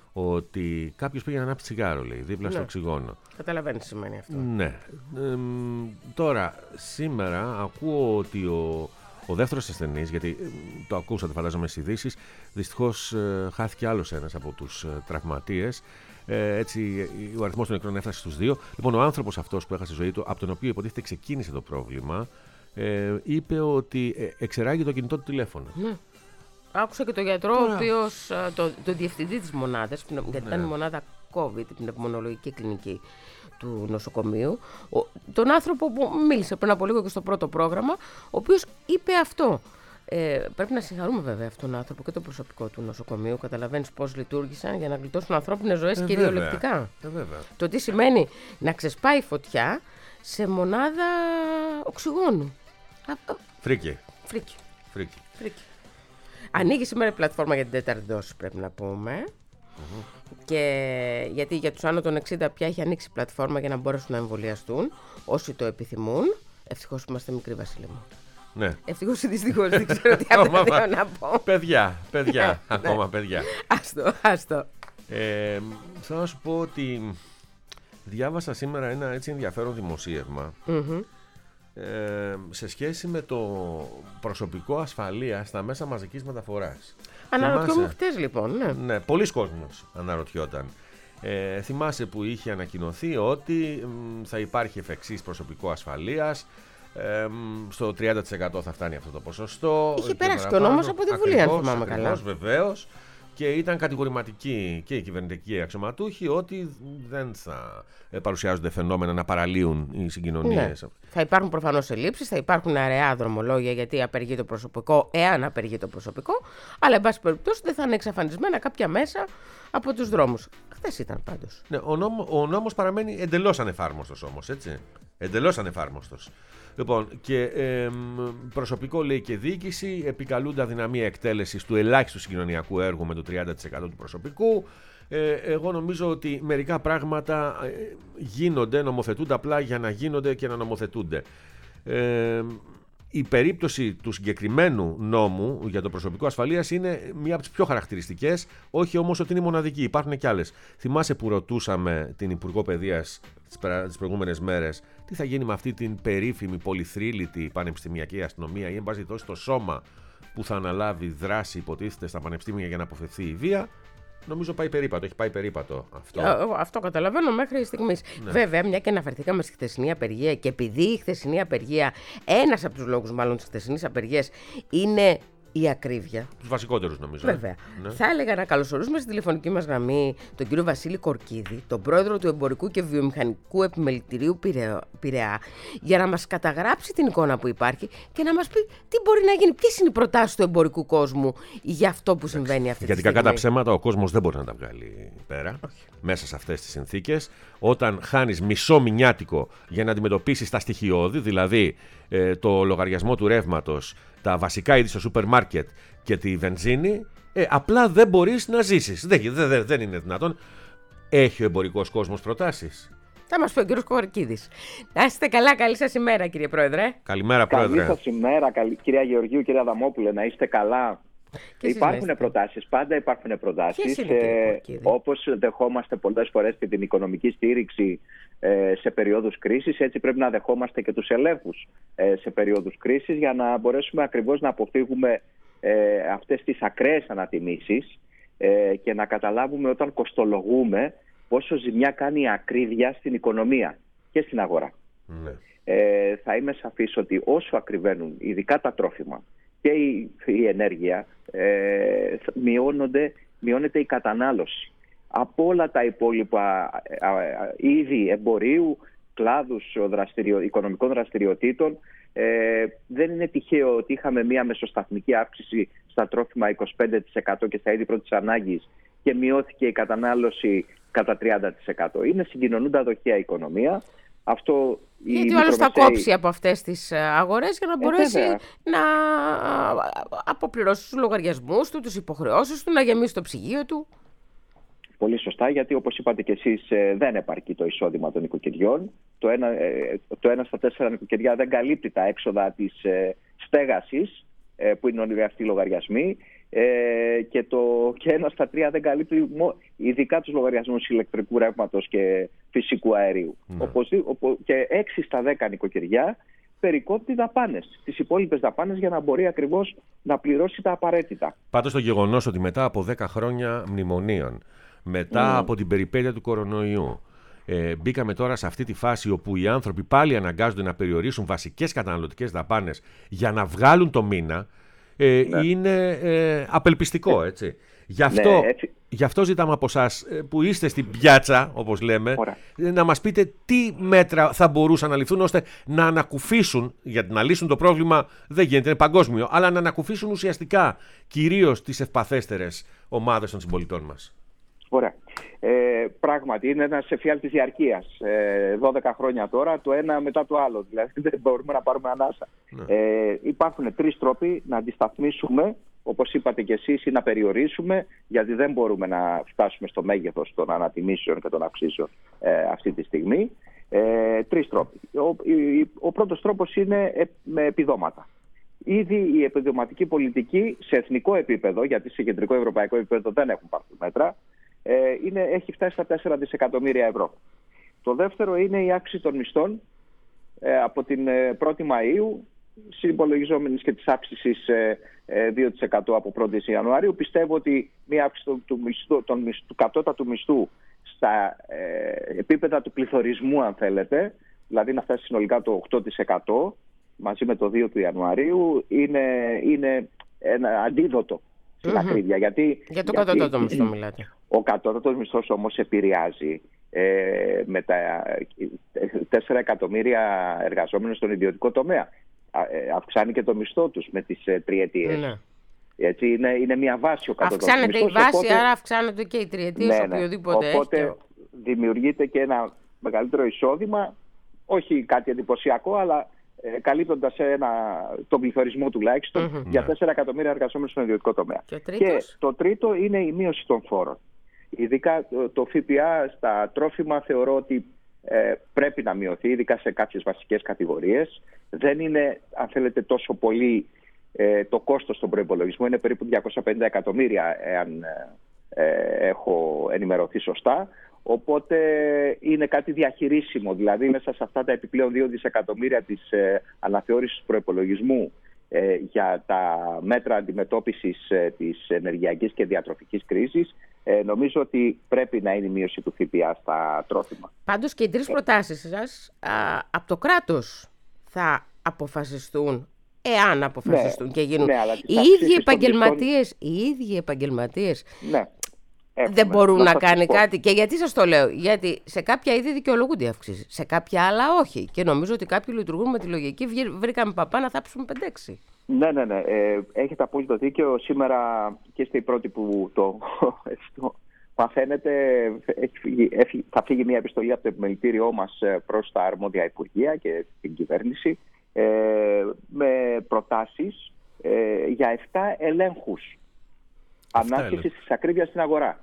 ότι κάποιος πήγε να ανάψει τσιγάρο, λέει, δίπλα Ναι. στο οξυγόνο. Καταλαβαίνεις τι σημαίνει αυτό. Ναι. Ε, μ, τώρα, σήμερα ακούω ότι ο, ο δεύτερος ασθενής, γιατί ε, το ακούσατε φαντάζομαι στις ειδήσεις, δυστυχώς ε, χάθηκε άλλος ένας από τους ε, τραυματίες. Ε, έτσι, ο αριθμός των νεκρών έφτασε στους δύο. Λοιπόν, ο άνθρωπος αυτός που έχασε τη ζωή του, από τον οποίο υποτίθεται ξεκίνησε το πρόβλημα, ε, είπε ότι ε, εξεράγει το κινητό του τηλέφωνο. Ναι. Άκουσα και τον γιατρό, Τώρα. ο οποίος, ε, το, το διευθυντή της μονάδας, πνε- γιατί Ναι. ήταν η μονάδα COVID, η πνευμονολογική κλινική του νοσοκομείου, ο, τον άνθρωπο που μίλησε πριν από λίγο και στο πρώτο πρόγραμμα, ο οποίος είπε αυτό. Ε, πρέπει να συγχαρούμε βέβαια αυτόν τον άνθρωπο και το προσωπικό του νοσοκομείου. Καταλαβαίνεις πώς λειτουργήσαν για να γλιτώσουν ανθρώπινες ζωές Ε, κυριολεκτικά. Ε, βέβαια. Το τι σημαίνει να ξεσπάει φωτιά σε μονάδα οξυγόνου. Α, α, Φρίκι. Φρίκι. Φρίκι. Φρίκι. Ανοίγει σήμερα η πλατφόρμα για την τέταρτη δόση, πρέπει να πούμε. Mm-hmm. Και γιατί για τους άνω των εξήντα πια έχει ανοίξει η πλατφόρμα για να μπορέσουν να εμβολιαστούν όσοι το επιθυμούν. Ευτυχώς που είμαστε μικροί, Βασίλη μου. Ναι. Ευτυχώς ή δυστυχώς, δεν ξέρω τι από τα δύο να πω. Παιδιά, παιδιά, Ναι, ακόμα ναι. παιδιά. Άστο, άστο. Ε, θέλω να σου πω ότι διάβασα σήμερα ένα έτσι ενδιαφέρον δημοσίευμα Μμμ. ε, σε σχέση με το προσωπικό ασφαλεία στα μέσα μαζικής μεταφοράς. Αναρωτιόμουν Θυμάσαι? χτες λοιπόν, ναι. Ναι, πολλοί κόσμος αναρωτιόταν. Ε, θυμάσαι που είχε ανακοινωθεί ότι μ, θα υπάρχει εφ' εξής προσωπικό ασφαλείας, ε, μ, στο τριάντα τοις εκατό θα φτάνει αυτό το ποσοστό. Είχε και περάσει και ο παραπάνω. νόμος από τη Βουλή, αν Ακριβώς, θυμάμαι καλά. ακριβώς, βεβαίως. Και ήταν κατηγορηματική και οι κυβερνητικοί αξιωματούχοι ότι δεν θα ε, παρουσιάζονται φαινόμενα να παραλύουν οι συγκοινωνίες. Ναι. Θα υπάρχουν προφανώς ελλείψεις, θα υπάρχουν αραιά δρομολόγια γιατί απεργεί το προσωπικό, εάν απεργεί το προσωπικό, αλλά εν πάση περιπτώσει δεν θα είναι εξαφανισμένα κάποια μέσα από τους δρόμους. Χθες ήταν πάντως. Ναι, ο, νόμο, ο νόμος παραμένει εντελώς ανεφάρμοστος όμως, έτσι. Εντελώς ανεφάρμοστος. Λοιπόν, και ε, μ, προσωπικό λέει και διοίκηση επικαλούνται αδυναμία εκτέλεσης του ελάχιστου συγκοινωνιακού έργου με το τριάντα τοις εκατό του προσωπικού. Ε, εγώ νομίζω ότι μερικά πράγματα ε, γίνονται, νομοθετούνται απλά για να γίνονται και να νομοθετούνται. Ε, η περίπτωση του συγκεκριμένου νόμου για το προσωπικό ασφαλείας είναι μία από τις πιο χαρακτηριστικές, όχι όμως ότι είναι η μοναδική, υπάρχουν και άλλες. Θυμάσαι που ρωτούσαμε την Υπουργό Παιδείας τις, περα... τις προηγούμενες μέρες τι θα γίνει με αυτή την περίφημη πολυθρύλητη πανεπιστημιακή αστυνομία ή εν πάση περιπτώσει το σώμα που θα αναλάβει δράση υποτίθεται στα πανεπιστήμια για να αποφευθεί η βία. Νομίζω πάει περίπατο, έχει πάει περίπατο αυτό. Ε, Αυτό καταλαβαίνω μέχρι στιγμής. Ναι. Βέβαια, μια και αναφερθήκαμε στη χθεσινή απεργία και επειδή η χθεσινή απεργία, ένας από τους λόγους μάλλον της χθεσινής απεργίας είναι η ακρίβεια. Τους βασικότερους νομίζω. Βέβαια. Ναι. Θα έλεγα να καλωσορίσουμε στη τηλεφωνική μας γραμμή τον κύριο Βασίλη Κορκίδη, τον πρόεδρο του Εμπορικού και Βιομηχανικού Επιμελητηρίου Πειραιά, Πειραιά, για να μας καταγράψει την εικόνα που υπάρχει και να μας πει τι μπορεί να γίνει, ποιες είναι οι προτάσεις του εμπορικού κόσμου για αυτό που συμβαίνει αυτή Γιατί τη στιγμή. κακά τα ψέματα ο κόσμος δεν μπορεί να τα βγάλει πέρα. Όχι. Μέσα σε αυτές τις συνθήκες. Όταν χάνεις μισό μηνιάτικο για να αντιμετωπίσεις τα στοιχειώδη, δηλαδή ε, το λογαριασμό του ρεύματος, τα βασικά είδη στο σούπερ μάρκετ και τη βενζίνη, ε, απλά δεν μπορείς να ζήσεις. Δεν, δεν, δεν είναι δυνατόν. Έχει ο εμπορικός κόσμος προτάσεις? Θα μας πει ο κύριος Κορκίδης. Να είστε καλά, καλή σας ημέρα κύριε Πρόεδρε. Καλημέρα Πρόεδρε. Καλή σας ημέρα, καλή... κυρία Γεωργίου, κυρία Αδαμόπουλε, να είστε καλά. Και εσείς Υπάρχουν να είστε. προτάσεις, πάντα υπάρχουν προτάσεις. Ποιες είναι, κύριε Κορκίδη? Όπως δεχόμαστε πολλές φορές και την οικονομική στήριξη ε, σε περίοδους κρίσης, έτσι πρέπει να δεχόμαστε και τους ελέγχους ε, σε περίοδους κρίσης για να μπορέσουμε ακριβώς να αποφύγουμε ε, αυτές τις ακραίες ανατιμήσεις ε, και να καταλάβουμε όταν κοστολογούμε πόσο ζημιά κάνει η ακρίβεια στην οικονομία και στην αγορά. Ναι. Ε, θα είμαι σαφής ότι όσο ακριβένουν ειδικά τα τρόφιμα και η, η ενέργεια, ε, μειώνονται, μειώνεται η κατανάλωση. Από όλα τα υπόλοιπα ε, ε, είδη εμπορίου, κλάδους δραστηριο, οικονομικών δραστηριοτήτων, ε, δεν είναι τυχαίο ότι είχαμε μία μεσοσταθμική αύξηση στα τρόφιμα είκοσι πέντε τοις εκατό και στα είδη πρώτης ανάγκης και μειώθηκε η κατανάλωση κατά τριάντα τοις εκατό. Είναι συγκοινωνούντα δοχεία οικονομία. Αυτό Γιατί ο άλλος θα κόψει από αυτές τις αγορές για να μπορέσει βέβαια. να αποπληρώσει τους λογαριασμούς του, τις υποχρεώσεις του, να γεμίσει το ψυγείο του. Πολύ σωστά, γιατί όπως είπατε και εσείς δεν επαρκεί το εισόδημα των νοικοκυριών. Το ένα, το ένα στα τέσσερα νοικοκυριά δεν καλύπτει τα έξοδα της στέγασης, που είναι όλοι αυτοί οι λογαριασμοί, και, το, και ένα στα τρία δεν καλύπτει ειδικά τους λογαριασμούς ηλεκτρικού ρεύματος και φυσικού αερίου. Ναι. Όπως, και έξι στα δέκα νοικοκυριά περικόπτει δαπάνες, τις υπόλοιπες δαπάνες, για να μπορεί ακριβώς να πληρώσει τα απαραίτητα. Πάντως το γεγονός ότι μετά από δέκα χρόνια μνημονίων, μετά Mm. από την περιπέτεια του κορονοϊού, ε, μπήκαμε τώρα σε αυτή τη φάση όπου οι άνθρωποι πάλι αναγκάζονται να περιορίσουν βασικές καταναλωτικές δαπάνες για να βγάλουν το μήνα, ε, Ναι. είναι ε, απελπιστικό, έτσι. Γι' αυτό, Ναι, έτσι. γι' αυτό ζητάμε από εσάς που είστε στην πιάτσα, όπως λέμε, Ωραία. να μας πείτε τι μέτρα θα μπορούσαν να ληφθούν ώστε να ανακουφίσουν, γιατί να λύσουν το πρόβλημα δεν γίνεται, είναι παγκόσμιο, αλλά να ανακουφίσουν ουσιαστικά κυρίως τις ευπαθέστερες ομάδες των συμπολιτών μας. Ωραία. Ε, πράγματι, είναι ένας εφιάλτης διαρκείας. Ε, δώδεκα χρόνια τώρα, το ένα μετά το άλλο. Δηλαδή, δεν μπορούμε να πάρουμε ανάσα. Ναι. Ε, υπάρχουν τρεις τρόποι να αντισταθμίσουμε, όπως είπατε και εσείς, ή να περιορίσουμε, γιατί δεν μπορούμε να φτάσουμε στο μέγεθος των ανατιμήσεων και των αυξήσεων ε, αυτή τη στιγμή. Ε, τρεις τρόποι. Ο, η, ο πρώτος τρόπος είναι ε, με επιδόματα. Ήδη η επιδοματική πολιτική σε εθνικό επίπεδο, γιατί σε κεντρικό ευρωπαϊκό επίπεδο δεν έχουν πάρθει μέτρα, ε, είναι, έχει φτάσει στα τέσσερα δισεκατομμύρια ευρώ. Το δεύτερο είναι η αύξηση των μισθών ε, από την ε, πρώτη Μαΐου, συμπολογιζόμενης και της αύξησης ε, ε, δύο τοις εκατό από πρώτη Ιανουαρίου. Πιστεύω ότι μια αύξηση του, του, μισθού, των, του κατώτατου μισθού στα ε, επίπεδα του πληθωρισμού, αν θέλετε, δηλαδή να φτάσει συνολικά το οκτώ τοις εκατό μαζί με το δύο του Ιανουαρίου, είναι, είναι ένα αντίδοτο στην Mm-hmm. ακρίβεια. Γιατί, Για το γιατί κατώτατο μισθό μιλάτε. ο κατώτατος μισθός όμως επηρεάζει ε, με τα τέσσερα εκατομμύρια εργαζόμενους στον ιδιωτικό τομέα. Α, ε, αυξάνει και το μισθό τους με τις ε, τριετίες. Ναι. Έτσι, είναι, είναι μια βάση ο κατώτατος Αυξάνεται μισθός. η βάση, οπότε, άρα αυξάνεται και η τριετία, ναι, ναι. οποιοδήποτε Οπότε έχει. δημιουργείται και ένα μεγαλύτερο εισόδημα, όχι κάτι εντυπωσιακό, αλλά ε, καλύπτοντας ένα, τον πληθωρισμό τουλάχιστον Mm-hmm. για τέσσερα εκατομμύρια εργαζόμενους στον ιδιωτικό τομέα. Και, Και το τρίτο είναι η μείωση των φόρων. Ειδικά το, το ΦΠΑ στα τρόφιμα θεωρώ ότι ε, πρέπει να μειωθεί, ειδικά σε κάποιες βασικές κατηγορίες. Δεν είναι, αν θέλετε, τόσο πολύ ε, το κόστος στον προϋπολογισμό, είναι περίπου διακόσια πενήντα εκατομμύρια, εάν ε, ε, έχω ενημερωθεί σωστά. Οπότε είναι κάτι διαχειρίσιμο, δηλαδή μέσα σε αυτά τα επιπλέον δύο δισεκατομμύρια της ε, αναθεώρησης του προϋπολογισμού ε, για τα μέτρα αντιμετώπισης ε, της ενεργειακής και διατροφικής κρίσης, ε, νομίζω ότι πρέπει να είναι η μείωση του ΦΠΑ στα τρόφιμα. Πάντως και οι τρεις προτάσεις σας α, από το κράτος θα αποφασιστούν, εάν αποφασιστούν Ναι, και γίνουν. ναι, αλλά τις οι, αυξήσεις ίδιοι των επαγγελματίες, οι ίδιοι επαγγελματίες Ναι. Έχουμε. δεν μπορούν να, σας κάνει πω. κάτι. Και γιατί σας το λέω? Γιατί σε κάποια είδη δικαιολογούνται οι αυξήσεις, σε κάποια άλλα όχι. Και νομίζω ότι κάποιοι λειτουργούν με τη λογική βγή- βρήκαμε παπά να θάψουμε πεντέξι. Ναι, ναι, ναι. Ε, έχετε απόλυτο δίκιο. Σήμερα και είστε οι πρώτοι που το, το μαθαίνετε. Έχει φύγει, έφυγε, θα φύγει μια επιστολή από το επιμελητήριό μας προς τα αρμόδια υπουργεία και την κυβέρνηση ε, με προτάσεις ε, για επτά ελέγχους ανάκτησης της ακρίβειας στην αγορά.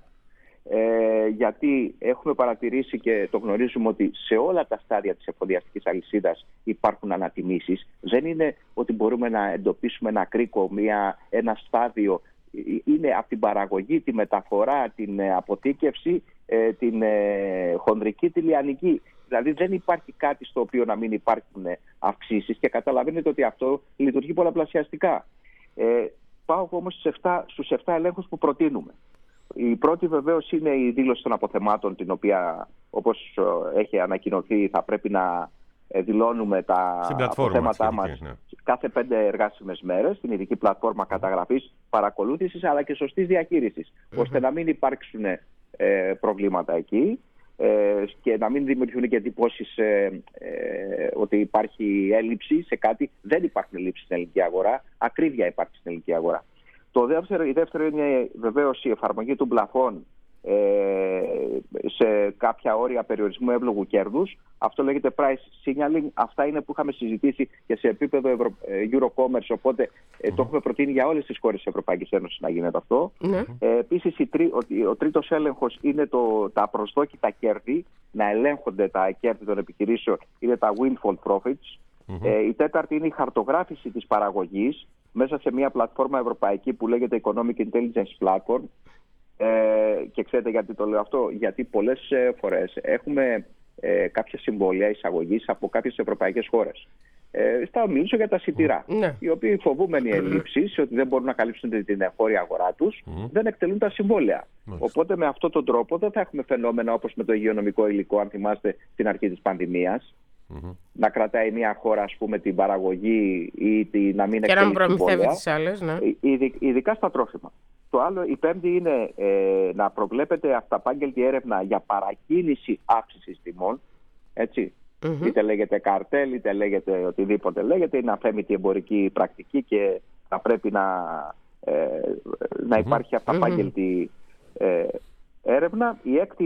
Ε, γιατί έχουμε παρατηρήσει και το γνωρίζουμε ότι σε όλα τα στάδια της εφοδιαστικής αλυσίδας υπάρχουν ανατιμήσεις. Δεν είναι ότι μπορούμε να εντοπίσουμε ένα κρίκο, μια, ένα στάδιο. Είναι από την παραγωγή, τη μεταφορά, την ε, αποθήκευση, ε, την ε, χονδρική, τη λιανική. Δηλαδή δεν υπάρχει κάτι στο οποίο να μην υπάρχουν αυξήσεις και καταλαβαίνετε ότι αυτό λειτουργεί πολλαπλασιαστικά. Ε, πάω όμως στους επτά, στους επτά ελέγχους που προτείνουμε. Η πρώτη βεβαίως είναι η δήλωση των αποθεμάτων, την οποία όπως έχει ανακοινωθεί θα πρέπει να δηλώνουμε τα αποθέματά μας ναι. κάθε πέντε εργάσιμες μέρες στην ειδική πλατφόρμα καταγραφής, παρακολούθησης αλλά και σωστής διαχείρισης, mm-hmm. ώστε να μην υπάρξουν ε, προβλήματα εκεί ε, και να μην δημιουργηθούν και εντυπώσεις ε, ε, ότι υπάρχει έλλειψη σε κάτι. Δεν υπάρχουν ελλείψεις στην ελληνική αγορά, ακρίβεια υπάρχει στην ελληνική αγορά. Το δεύτερο, η δεύτερη είναι βεβαίως η εφαρμογή των πλαφών ε, σε κάποια όρια περιορισμού εύλογου κέρδους. Αυτό λέγεται price signaling. Αυτά είναι που είχαμε συζητήσει και σε επίπεδο Ευρω... Eurocommerce, οπότε ε, το έχουμε προτείνει για όλες τις χώρες της Ευρωπαϊκής Ένωσης να γίνεται αυτό. Mm-hmm. Ε, επίσης, η τρί... ο, ο τρίτος έλεγχος είναι το... τα προσδόκητα κέρδη, να ελέγχονται τα κέρδη των επιχειρήσεων, είναι τα windfall profits. Mm-hmm. Ε, η τέταρτη είναι η χαρτογράφηση της παραγωγής μέσα σε μια πλατφόρμα ευρωπαϊκή που λέγεται Economic Intelligence Platform. Ε, και ξέρετε γιατί το λέω αυτό? Γιατί πολλές ε, φορές έχουμε ε, κάποια συμβόλαια εισαγωγής από κάποιες ευρωπαϊκές χώρες. Ε, θα μιλήσω για τα σιτηρά, mm. οι οποίοι φοβούμενοι ελλείψεις, ότι δεν μπορούν να καλύψουν την εγχώρια αγορά τους, mm. δεν εκτελούν τα συμβόλαια. Mm. Οπότε με αυτόν τον τρόπο δεν θα έχουμε φαινόμενα όπως με το υγειονομικό υλικό, αν θυμάστε, στην αρχή της πανδημίας. Mm-hmm. Να κρατάει μια χώρα, ας πούμε, την παραγωγή ή τη, να μην εκτελεί συμβόλαια. Και να προμηθεύει τις άλλες, ναι. Ειδικά στα τρόφιμα. Το άλλο, η πέμπτη είναι ε, να προβλέπεται αυταπάγγελτη έρευνα για παρακίνηση αύξησης τιμών. Έτσι. Mm-hmm. Είτε λέγεται καρτέλ, είτε λέγεται οτιδήποτε λέγεται. Είναι αφέμητη εμπορική πρακτική και θα πρέπει να, ε, να υπάρχει mm-hmm. αυταπάγγελτη ε, έρευνα. Η έκτη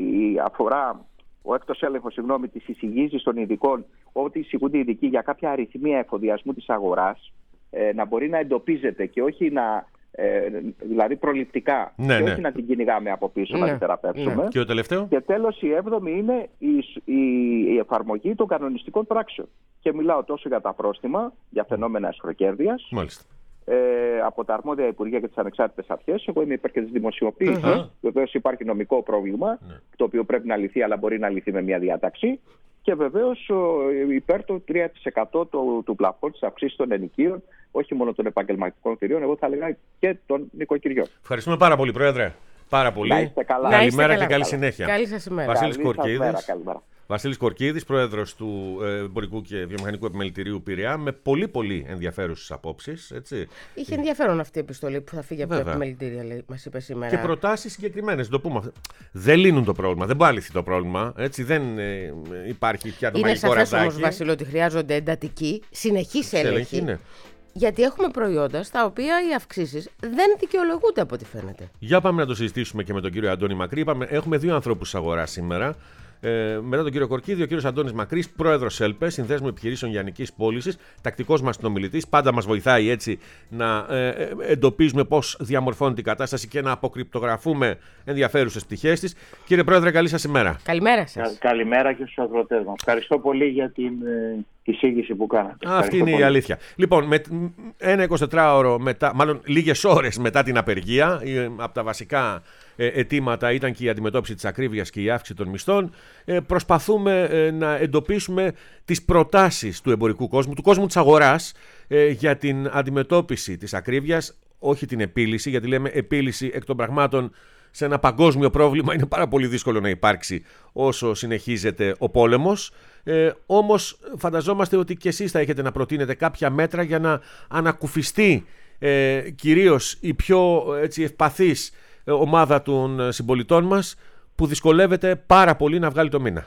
αφορά, ο έκτος έλεγχος, συγγνώμη, της εισηγήσεις των ειδικών, ότι εισηγούνται οι ειδικοί για κάποια αριθμία εφοδιασμού της αγοράς, ε, να μπορεί να εντοπίζεται και όχι να. Ε, δηλαδή προληπτικά, ναι, και όχι ναι. να την κυνηγάμε από πίσω, ναι. να την θεραπεύσουμε. Ναι. Και ο τελευταίο. Και τέλος, η έβδομη είναι η, η, η εφαρμογή των κανονιστικών πράξεων. Και μιλάω τόσο για τα πρόστιμα, για φαινόμενα αισχροκέρδειας, ε, από τα αρμόδια υπουργεία και τις ανεξάρτητες αρχές. Εγώ είμαι υπέρ και της δημοσιοποίησης. Mm-hmm. Βεβαίως υπάρχει νομικό πρόβλημα, mm-hmm. το οποίο πρέπει να λυθεί, αλλά μπορεί να λυθεί με μια διάταξη. Και βεβαίως υπέρ το τρία τοις εκατό του, του πλαφόν της αυξήσης των ενοικίων, όχι μόνο των επαγγελματικών κτηρίων, εγώ θα έλεγα και των νοικοκυριών. Ευχαριστούμε πάρα πολύ, Πρόεδρε. Πάρα πολύ. Να είστε καλά. Καλημέρα να είστε και καλά. καλή συνέχεια. Καλή σας ημέρα. Βασίλης Κορκίδης. Καλημέρα. Βασίλης Κορκίδης, πρόεδρος του Εμπορικού και Βιομηχανικού Επιμελητηρίου Πειραιά, με πολύ πολύ ενδιαφέρουσες απόψεις. Έτσι. Είχε ενδιαφέρον αυτή η επιστολή που θα φύγει από το επιμελητήριο, μας είπε σήμερα. Και προτάσεις συγκεκριμένες, το πούμε. Δεν λύνουν το πρόβλημα, δεν μπορεί να λυθεί το πρόβλημα. Έτσι, δεν ε, υπάρχει πια το είναι μαγικό ραντάκι. Είναι σαφές όμως, Βασίλη, ότι χρειάζονται εντατική, συνεχής έλεγχη. Ναι. Γιατί έχουμε προϊόντα στα οποία οι αυξήσεις δεν δικαιολογούνται από ό,τι φαίνεται. Για πάμε να το συζητήσουμε και με τον κύριο Αντώνη Μακρύ. Είπαμε, έχουμε δύο ανθρώπους της αγοράς σήμερα. Ε, μετά τον κύριο Κορκίδη, ο κύριος Αντώνης Μακρύς, πρόεδρος ΕΛΠΕ, Συνδέσμου Επιχειρήσεων Λιανικής Πώλησης, τακτικός μας συνομιλητής. Πάντα μας βοηθάει έτσι να ε, εντοπίζουμε πώς διαμορφώνεται η κατάσταση και να αποκρυπτογραφούμε ενδιαφέρουσες πτυχές της. Κύριε Πρόεδρε, καλή σας ημέρα. Καλημέρα σας. Κα, καλημέρα και στους αγροτές μας. Ευχαριστώ πολύ για την ε, εισήγηση που κάνατε. Αυτή είναι πολύ. Η αλήθεια. Λοιπόν, με ένα εικοσιτετράωρο μετά, μάλλον λίγες ώρες μετά την απεργία, από τα βασικά αιτήματα ήταν και η αντιμετώπιση της ακρίβειας και η αύξηση των μισθών. Προσπαθούμε να εντοπίσουμε τις προτάσεις του εμπορικού κόσμου, του κόσμου της αγοράς, για την αντιμετώπιση της ακρίβειας, όχι την επίλυση, γιατί λέμε επίλυση εκ των πραγμάτων σε ένα παγκόσμιο πρόβλημα είναι πάρα πολύ δύσκολο να υπάρξει όσο συνεχίζεται ο πόλεμος. Ε, όμως φανταζόμαστε ότι και εσείς θα έχετε να προτείνετε κάποια μέτρα για να ανακουφιστεί ε, κυρίως η πιο έτσι, ευπαθής ομάδα των συμπολιτών μας που δυσκολεύεται πάρα πολύ να βγάλει το μήνα.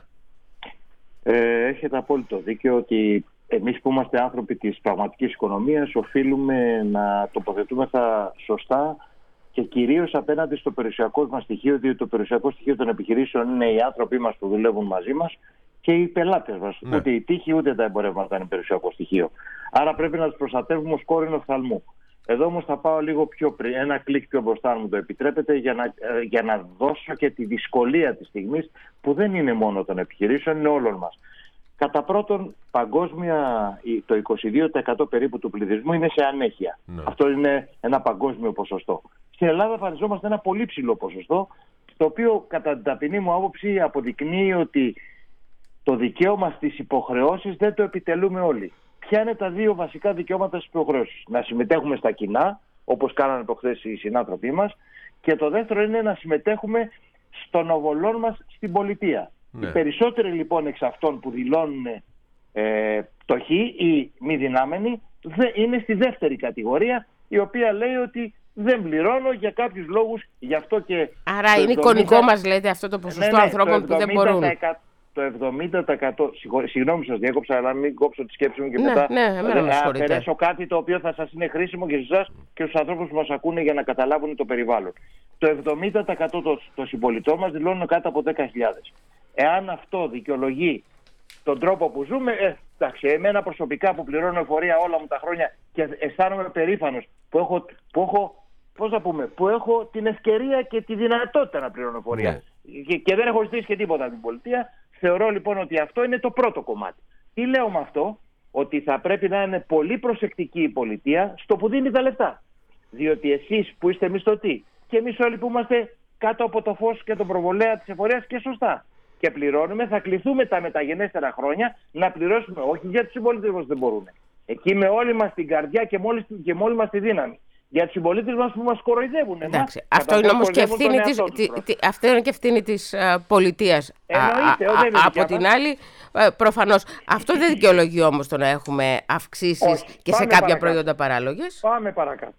Ε, έχετε απόλυτο δίκιο ότι εμείς που είμαστε άνθρωποι της πραγματικής οικονομίας οφείλουμε να τοποθετούμεθα σωστά και κυρίως απέναντι στο περιουσιακό μας στοιχείο, διότι το περιουσιακό στοιχείο των επιχειρήσεων είναι οι άνθρωποι μας που δουλεύουν μαζί μας και οι πελάτες μας. Ναι. Ούτε η τύχη ούτε τα εμπορεύματα είναι περιουσιακό στοιχείο. Άρα πρέπει να τους προστατεύουμε ως κόρηνο φθαλμού. Εδώ όμως θα πάω λίγο πιο πριν, ένα κλικ πιο μπροστά, αν μου το επιτρέπετε, για να, για να δώσω και τη δυσκολία της στιγμής που δεν είναι μόνο των επιχειρήσεων, είναι όλων μας. Κατά πρώτον, παγκόσμια το είκοσι δύο τοις εκατό περίπου του πληθυσμού είναι σε ανέχεια. Ναι. Αυτό είναι ένα παγκόσμιο ποσοστό. Στην Ελλάδα εμφανιζόμαστε ένα πολύ ψηλό ποσοστό, το οποίο κατά την ταπεινή μου άποψη αποδεικνύει ότι το δικαίωμα στις υποχρεώσεις δεν το επιτελούμε όλοι. Ποια είναι τα δύο βασικά δικαιώματα στις υποχρεώσεις? Να συμμετέχουμε στα κοινά, όπως κάνανε προχθές οι συνάνθρωποι μας, και το δεύτερο είναι να συμμετέχουμε στον οβολών μας στην πολιτεία. Ναι. Οι περισσότεροι λοιπόν εξ αυτών που δηλώνουν ε, πτωχοί ή μη δυνάμενοι δε, είναι στη δεύτερη κατηγορία, η οποία λέει ότι δεν πληρώνω για κάποιους λόγους, γι' αυτό και... Άρα είναι εβδομήντα... εικονικό μας λέτε αυτό το ποσοστό ναι, ναι, ανθρώπων το που δεν μπορούν. το εβδομήντα τοις εκατό. Συγγνώμη σας διέκοψα, αλλά μην κόψω τη σκέψη μου και Ναι, μετά ναι, εμένα με να συγχωρείτε. αφαιρέσω κάτι το οποίο θα σας είναι χρήσιμο και σε εσάς και στους ανθρώπους που μας ακούνε για να καταλάβουν το περιβάλλον. Το εβδομήντα τοις εκατό των των συμπολιτών μας δηλώνουν κάτω από δέκα χιλιάδες. Εάν αυτό δικαιολογεί τον τρόπο που ζούμε, ε, εντάξει, εμένα προσωπικά που πληρώνω εφορία όλα μου τα χρόνια και αισθάνομαι περήφανος που έχω, που έχω, πώς να πούμε, που έχω την ευκαιρία και τη δυνατότητα να πληρώνω εφορία. Ναι. Και, και δεν έχω ζητήσει και τίποτα από την πολιτεία. Θεωρώ λοιπόν ότι αυτό είναι το πρώτο κομμάτι. Τι λέω με αυτό? Ότι θα πρέπει να είναι πολύ προσεκτική η πολιτεία στο που δίνει τα λεφτά. Διότι εσείς που είστε μισθωτοί και εμείς όλοι που είμαστε κάτω από το φως και τον προβολέα της εφορίας και σωστά και πληρώνουμε, θα κληθούμε τα μεταγενέστερα χρόνια να πληρώσουμε, όχι για τους συμπολίτες μας δεν μπορούν. Εκεί με όλη μας την καρδιά και μόλις, και με όλη μας τη δύναμη. Για τους συμπολίτες μας που μας κοροϊδεύουν. Εντάξει, αυτό είναι όμως και ευθύνη της, τι, τι, αυτό είναι και ευθύνη της uh, πολιτείας. Εννοείται, α, α, δεν είναι από δικιά την μας. άλλη, uh, προφανώς, αυτό δεν δικαιολογεί όμως το να έχουμε αυξήσεις Όχι, και σε πάμε κάποια παρακάτω. προϊόντα παράλογες. Πάμε παρακάτω.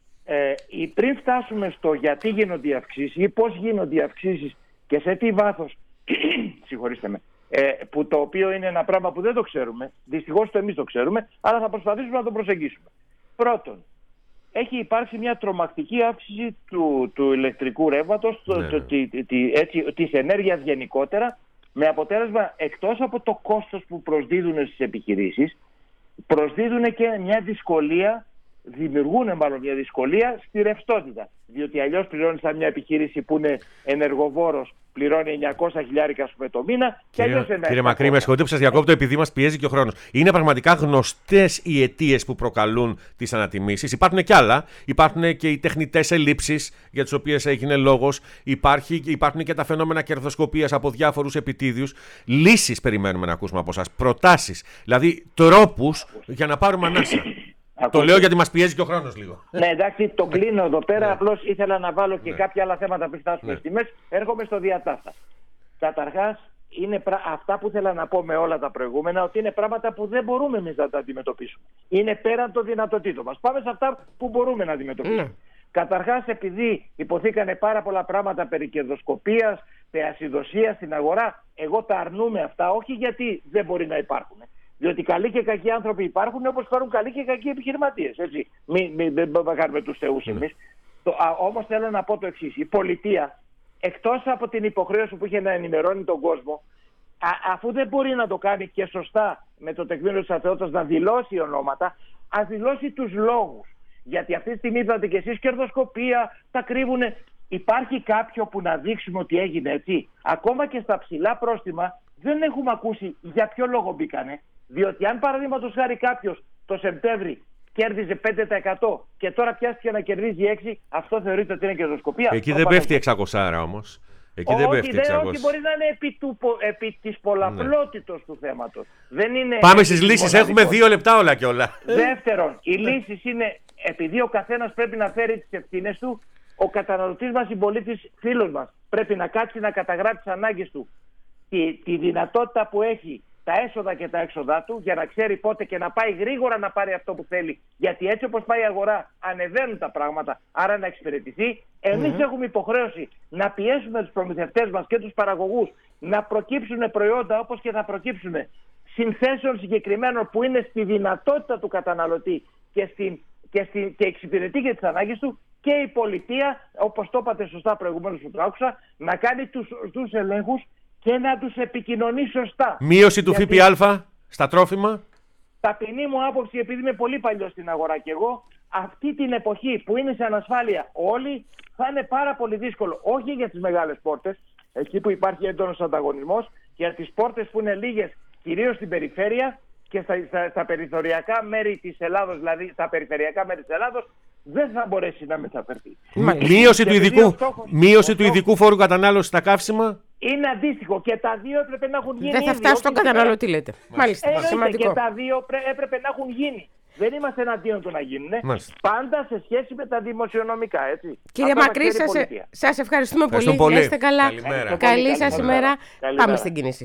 Ε, η- πριν φτάσουμε στο γιατί γίνονται οι αυξήσεις ή πώς γίνονται οι αυξήσεις και σε τι βάθος, συγχωρήστε με, ε, που το οποίο είναι ένα πράγμα που δεν το ξέρουμε, δυστυχώς το εμείς το ξέρουμε, αλλά θα προσπαθήσουμε να το προσεγγίσουμε. Πρώτον, έχει υπάρξει μια τρομακτική αύξηση του, του ηλεκτρικού ρεύματος, το- Ναι, το- ναι. τη- τη- τη- έτσι, της ενέργειας γενικότερα, με αποτέλεσμα εκτός από το κόστος που προσδίδουν στις επιχειρήσεις, προσδίδουν και μια δυσκολία, δημιουργούν μάλλον μια δυσκολία στη ρευστότητα. Διότι αλλιώς πληρώνει σαν μια επιχείρηση που είναι ενεργοβόρος, πληρώνει εννιακόσια χιλιάρικα ας πούμε, το μήνα. Και αλλιώς Κύριε, ένα κύριε Μακρύ, με συγχωρείτε που σας διακόπτω επειδή μας πιέζει και ο χρόνος. Είναι πραγματικά γνωστές οι αιτίες που προκαλούν τις ανατιμήσεις. Υπάρχουν και άλλα. Υπάρχουν και οι τεχνητές ελλείψεις για τις οποίες έγινε λόγος. Υπάρχει, υπάρχουν και τα φαινόμενα κερδοσκοπίας από διάφορους επιτίδιους. Λύσεις περιμένουμε να ακούσουμε από εσάς. Προτάσεις. Δηλαδή τρόπους για να πάρουμε ανάσα. Το λέω γιατί μας πιέζει και ο χρόνος λίγο. Ναι, εντάξει, το κλείνω εδώ πέρα. Ναι. Απλώς ήθελα να βάλω και Ναι. κάποια άλλα θέματα που φτάσουμε Ναι. στις τιμές. Έρχομαι στο διατάφτα. Καταρχάς, είναι πρα... αυτά που ήθελα να πω με όλα τα προηγούμενα, ότι είναι πράγματα που δεν μπορούμε εμείς να τα αντιμετωπίσουμε. Είναι πέραν των δυνατοτήτων μας. Πάμε σε αυτά που μπορούμε να αντιμετωπίσουμε. Ναι. Καταρχάς, επειδή υποθήκανε πάρα πολλά πράγματα περί κερδοσκοπίας, ασυδοσίας στην αγορά, εγώ τα αρνούμαι αυτά, όχι γιατί δεν μπορεί να υπάρχουν. Διότι καλοί και κακοί άνθρωποι υπάρχουν, όπως υπάρχουν καλοί και κακοί επιχειρηματίες. Έτσι. Μην μη, δεν μπορούμε να κάνουμε τους θεούς εμείς. Το, α, όμως θέλω να πω το εξής. Η πολιτεία, εκτός από την υποχρέωση που είχε να ενημερώνει τον κόσμο, α, αφού δεν μπορεί να το κάνει και σωστά με το τεκμήριο της αθεότητας να δηλώσει ονόματα, ας δηλώσει τους λόγους. Γιατί αυτή τη στιγμή είπατε και εσείς κερδοσκοπία, τα κρύβουνε. Υπάρχει κάποιο που να δείξουμε ότι έγινε έτσι? Ακόμα και στα ψηλά πρόστιμα δεν έχουμε ακούσει για ποιο λόγο μπήκανε. Διότι αν παραδείγματος χάρη κάποιος το Σεπτέμβρη κέρδιζε πέντε τοις εκατό και τώρα πιάστηκε να κερδίζει έξι τοις εκατό, αυτό θεωρείται ότι είναι κερδοσκοπία? Εκεί Το δεν παραδείγμα. πέφτει εξακόσια όμως. Εκεί δεν όχι, πέφτει δεν, εξακόσια. όχι, μπορεί να είναι επί, του, πο- επί της πολλαπλότητος του θέματος. Δεν είναι Πάμε επί στις της λύσεις. μοναδικότητας. Έχουμε δύο λεπτά όλα και όλα. Δεύτερον, οι λύσεις είναι, επειδή ο καθένας πρέπει να φέρει τις ευθύνες του, ο καταναλωτής μας, συμπολίτης, φίλος μας, πρέπει να κάτσει να καταγράψει τις ανάγκες του, τη, τη δυνατότητα που έχει, τα έσοδα και τα έξοδά του, για να ξέρει πότε και να πάει γρήγορα να πάρει αυτό που θέλει. Γιατί έτσι όπως πάει η αγορά, ανεβαίνουν τα πράγματα, άρα να εξυπηρετηθεί. Εμείς Mhm. έχουμε υποχρέωση να πιέσουμε τους προμηθευτές μας και τους παραγωγούς να προκύψουν προϊόντα όπως και θα προκύψουν συνθέσεων συγκεκριμένων που είναι στη δυνατότητα του καταναλωτή και, στην, και, στην, και εξυπηρετεί και τις ανάγκες του, και η πολιτεία, όπως το είπατε σωστά προηγουμένως που το άκουσα, να κάνει τους, τους ελέγχους και να τους επικοινωνεί σωστά. Μείωση του Γιατί ΦΠΑ στα τρόφιμα. ταπεινή μου άποψη, επειδή είμαι πολύ παλιός στην αγορά και εγώ, αυτή την εποχή που είναι σε ανασφάλεια όλοι, θα είναι πάρα πολύ δύσκολο. Όχι για τις μεγάλες πόρτες, εκεί που υπάρχει έντονος ανταγωνισμός, για τις πόρτες που είναι λίγες, κυρίως στην περιφέρεια και στα, στα, στα περιθωριακά μέρη της Ελλάδος, δηλαδή στα περιφερειακά μέρη της Ελλάδος, δεν θα μπορέσει να μεταφερθεί. Μείωση Και του επειδή ειδικού, ο στόχος- μείωση ο του στόχος ειδικού φόρου κατανάλωσης στα καύσιμα. είναι αντίστοιχο και τα δύο έπρεπε να έχουν γίνει. Δεν θα ήδη, φτάσει όχι στον σήμερα. καταναλωτή, λέτε. Μάλιστα, Εννοείται, σημαντικό. και τα δύο πρέ- έπρεπε να έχουν γίνει. Δεν είμαστε εναντίον του να γίνουν. Μάλιστα. Πάντα σε σχέση με τα δημοσιονομικά, έτσι. Κύριε Αυτό τα Μακρύ, ξέρει η σας, πολιτεία. σας ευχαριστούμε, Ευχαριστούμε πολύ. πολύ. Να είστε καλά. Καλημέρα. Καλή σας Καλημέρα. ημέρα. Καλημέρα. Πάμε στην κίνηση.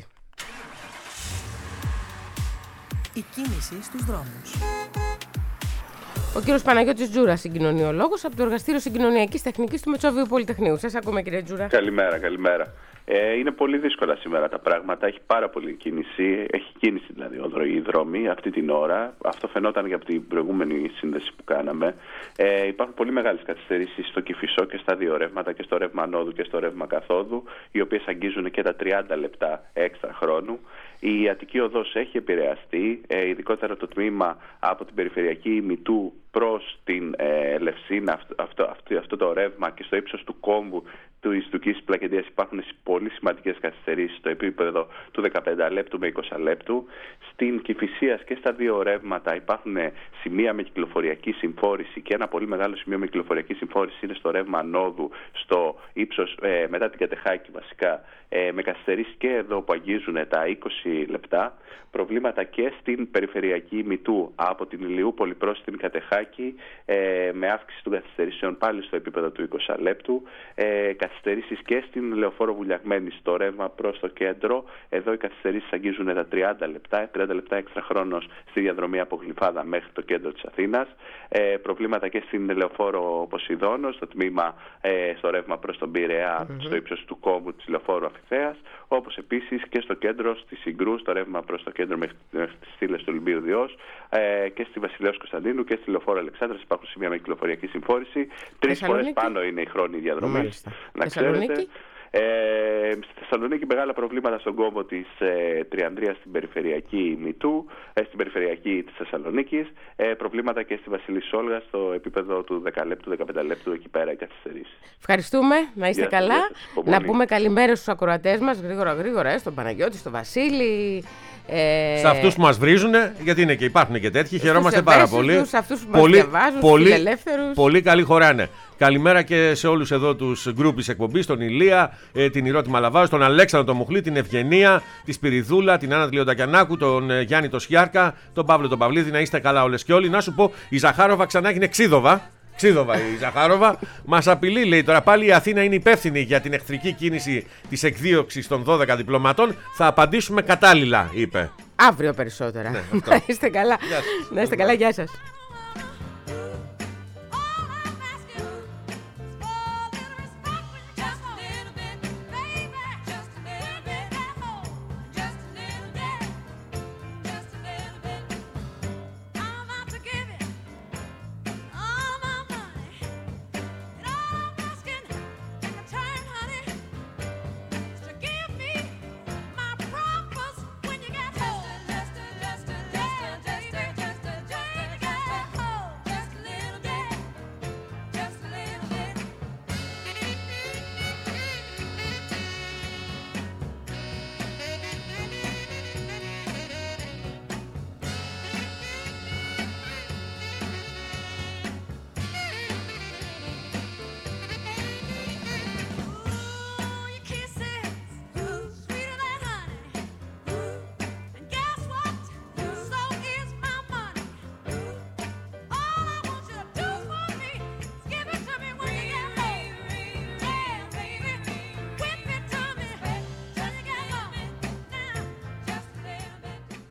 Η κίνηση στους δρόμους. Ο κύριος Παναγιώτης Τζούρας, συγκοινωνιολόγος από το Εργαστήριο Συγκοινωνιακής Τεχνικής του Μετσόβιου Πολυτεχνείου. Σας ακούμε, κύριε Τζούρα. Καλημέρα, καλημέρα. Ε, είναι πολύ δύσκολα σήμερα τα πράγματα. Έχει πάρα πολύ κίνηση. Έχει κίνηση δηλαδή οι δρόμοι αυτή την ώρα. Αυτό φαινόταν και από την προηγούμενη σύνδεση που κάναμε. Ε, υπάρχουν πολύ μεγάλες καθυστερήσεις στο Κηφισό και στα δύο ρεύματα, και στο ρεύμα ανόδου και στο ρεύμα καθόδου, οι οποίες αγγίζουν και τα τριάντα λεπτά έξτρα χρόνου. Η Αττική Οδός έχει επηρεαστεί, ε, ειδικότερα το τμήμα από την περιφερειακή Μητού προς την ε, Ελευσίνα, αυτό, αυτό, αυτό, αυτό το ρεύμα, και στο ύψος του κόμβου του Ιστουκής Πλακεντίας υπάρχουν πολύ σημαντικές καθυστερήσεις στο επίπεδο του δεκαπέντε λεπτού με είκοσι λεπτού. Στην Κηφισίας και στα δύο ρεύματα υπάρχουν σημεία με κυκλοφοριακή συμφόρηση, και ένα πολύ μεγάλο σημείο με κυκλοφοριακή συμφόρηση είναι στο ρεύμα ανόδου, στο ύψος ε, μετά την Κατεχάκη βασικά, ε, με καθυστερήσεις και εδώ που αγγίζουν τα είκοσι λεπτά. Προβλήματα και στην περιφερειακή Μητού από την Ηλιούπολη προς την Κατεχάκη, ε, με αύξηση των καθυστερήσεων πάλι στο επίπεδο του είκοσι λεπτού. Ε, καθυστερήσεις και στην Λεωφόρο Βουλιαγμένη στο ρεύμα προς το κέντρο. Εδώ οι καθυστερήσεις αγγίζουν τα τριάντα λεπτά, τριάντα λεπτά έξτρα χρόνος στη διαδρομή από Γλυφάδα μέχρι το κέντρο της Αθήνας. Ε, προβλήματα και στην Λεωφόρο Ποσειδώνος, στο τμήμα ε, στο ρεύμα προς τον Πειραιά, mm-hmm. στο ύψος του κόμβου της Λεωφόρου Αφιθέας. Όπως επίσης και στο κέντρο, στη Συγκρού, στο ρεύμα προς το κέντρο μέχρι τις στήλες του Ολυμπίου Διός, ε, και στη Βασιλέως Κωνσταντίνου και στη Λεωφόρο Αλεξάνδρας υπάρχουν σημεία με κυκλοφοριακή συμφόρηση. Τρεις φορές πάνω είναι οι χρόνοι διαδρομής. Να ξέρετε. Ε, στη Θεσσαλονίκη μεγάλα προβλήματα στον κόμβο της ε, Τριανδρίας στην περιφερειακή Μητού, ε, στην περιφερειακή της Θεσσαλονίκης, ε, προβλήματα και στη Βασιλής Όλγας στο επίπεδο του δέκα λεπτού, δεκαπέντε λεπτού, εκεί πέρα οι καθυστερήσεις. Ευχαριστούμε, να είστε Γεια, καλά. γεια σας, να πούμε καλημέρα στους ακροατές μας, γρήγορα γρήγορα, ε, στον Παναγιώτη, στον Βασίλη. Ε... Σε αυτούς που μας βρίζουν, γιατί είναι και υπάρχουν και τέτοιοι, χαιρόμαστε πάρα πολύ. Σε αυτούς που πολύ, μας διαβάζουν, πολύ, στους ελεύθερους. Πολύ καλή χωράνε. Καλημέρα και σε όλους εδώ τους γκρουπ της εκπομπής, τον Ηλία, ε, την Ηρώτη Μαλαβάζου, τον Αλέξανδρο τον Μουχλή, την Ευγενία, τη Σπυριδούλα, την Άννα Τλιοντακιανάκου, τον ε, Γιάννη τον Σιάρκα, τον Παύλο τον Παυλίδη. Να είστε καλά όλες και όλοι. Να σου πω, η Ζαχάροβα ξανά έγινε ξίδοβα. Ξίδοβα η Ζαχάροβα. Μας απειλεί, λέει τώρα πάλι, η Αθήνα είναι υπεύθυνη για την εχθρική κίνηση της εκδίωξης των δώδεκα διπλωματών. Θα απαντήσουμε κατάλληλα, είπε. Αύριο περισσότερα. Ναι, να είστε καλά. Να είστε καλά, γεια σας.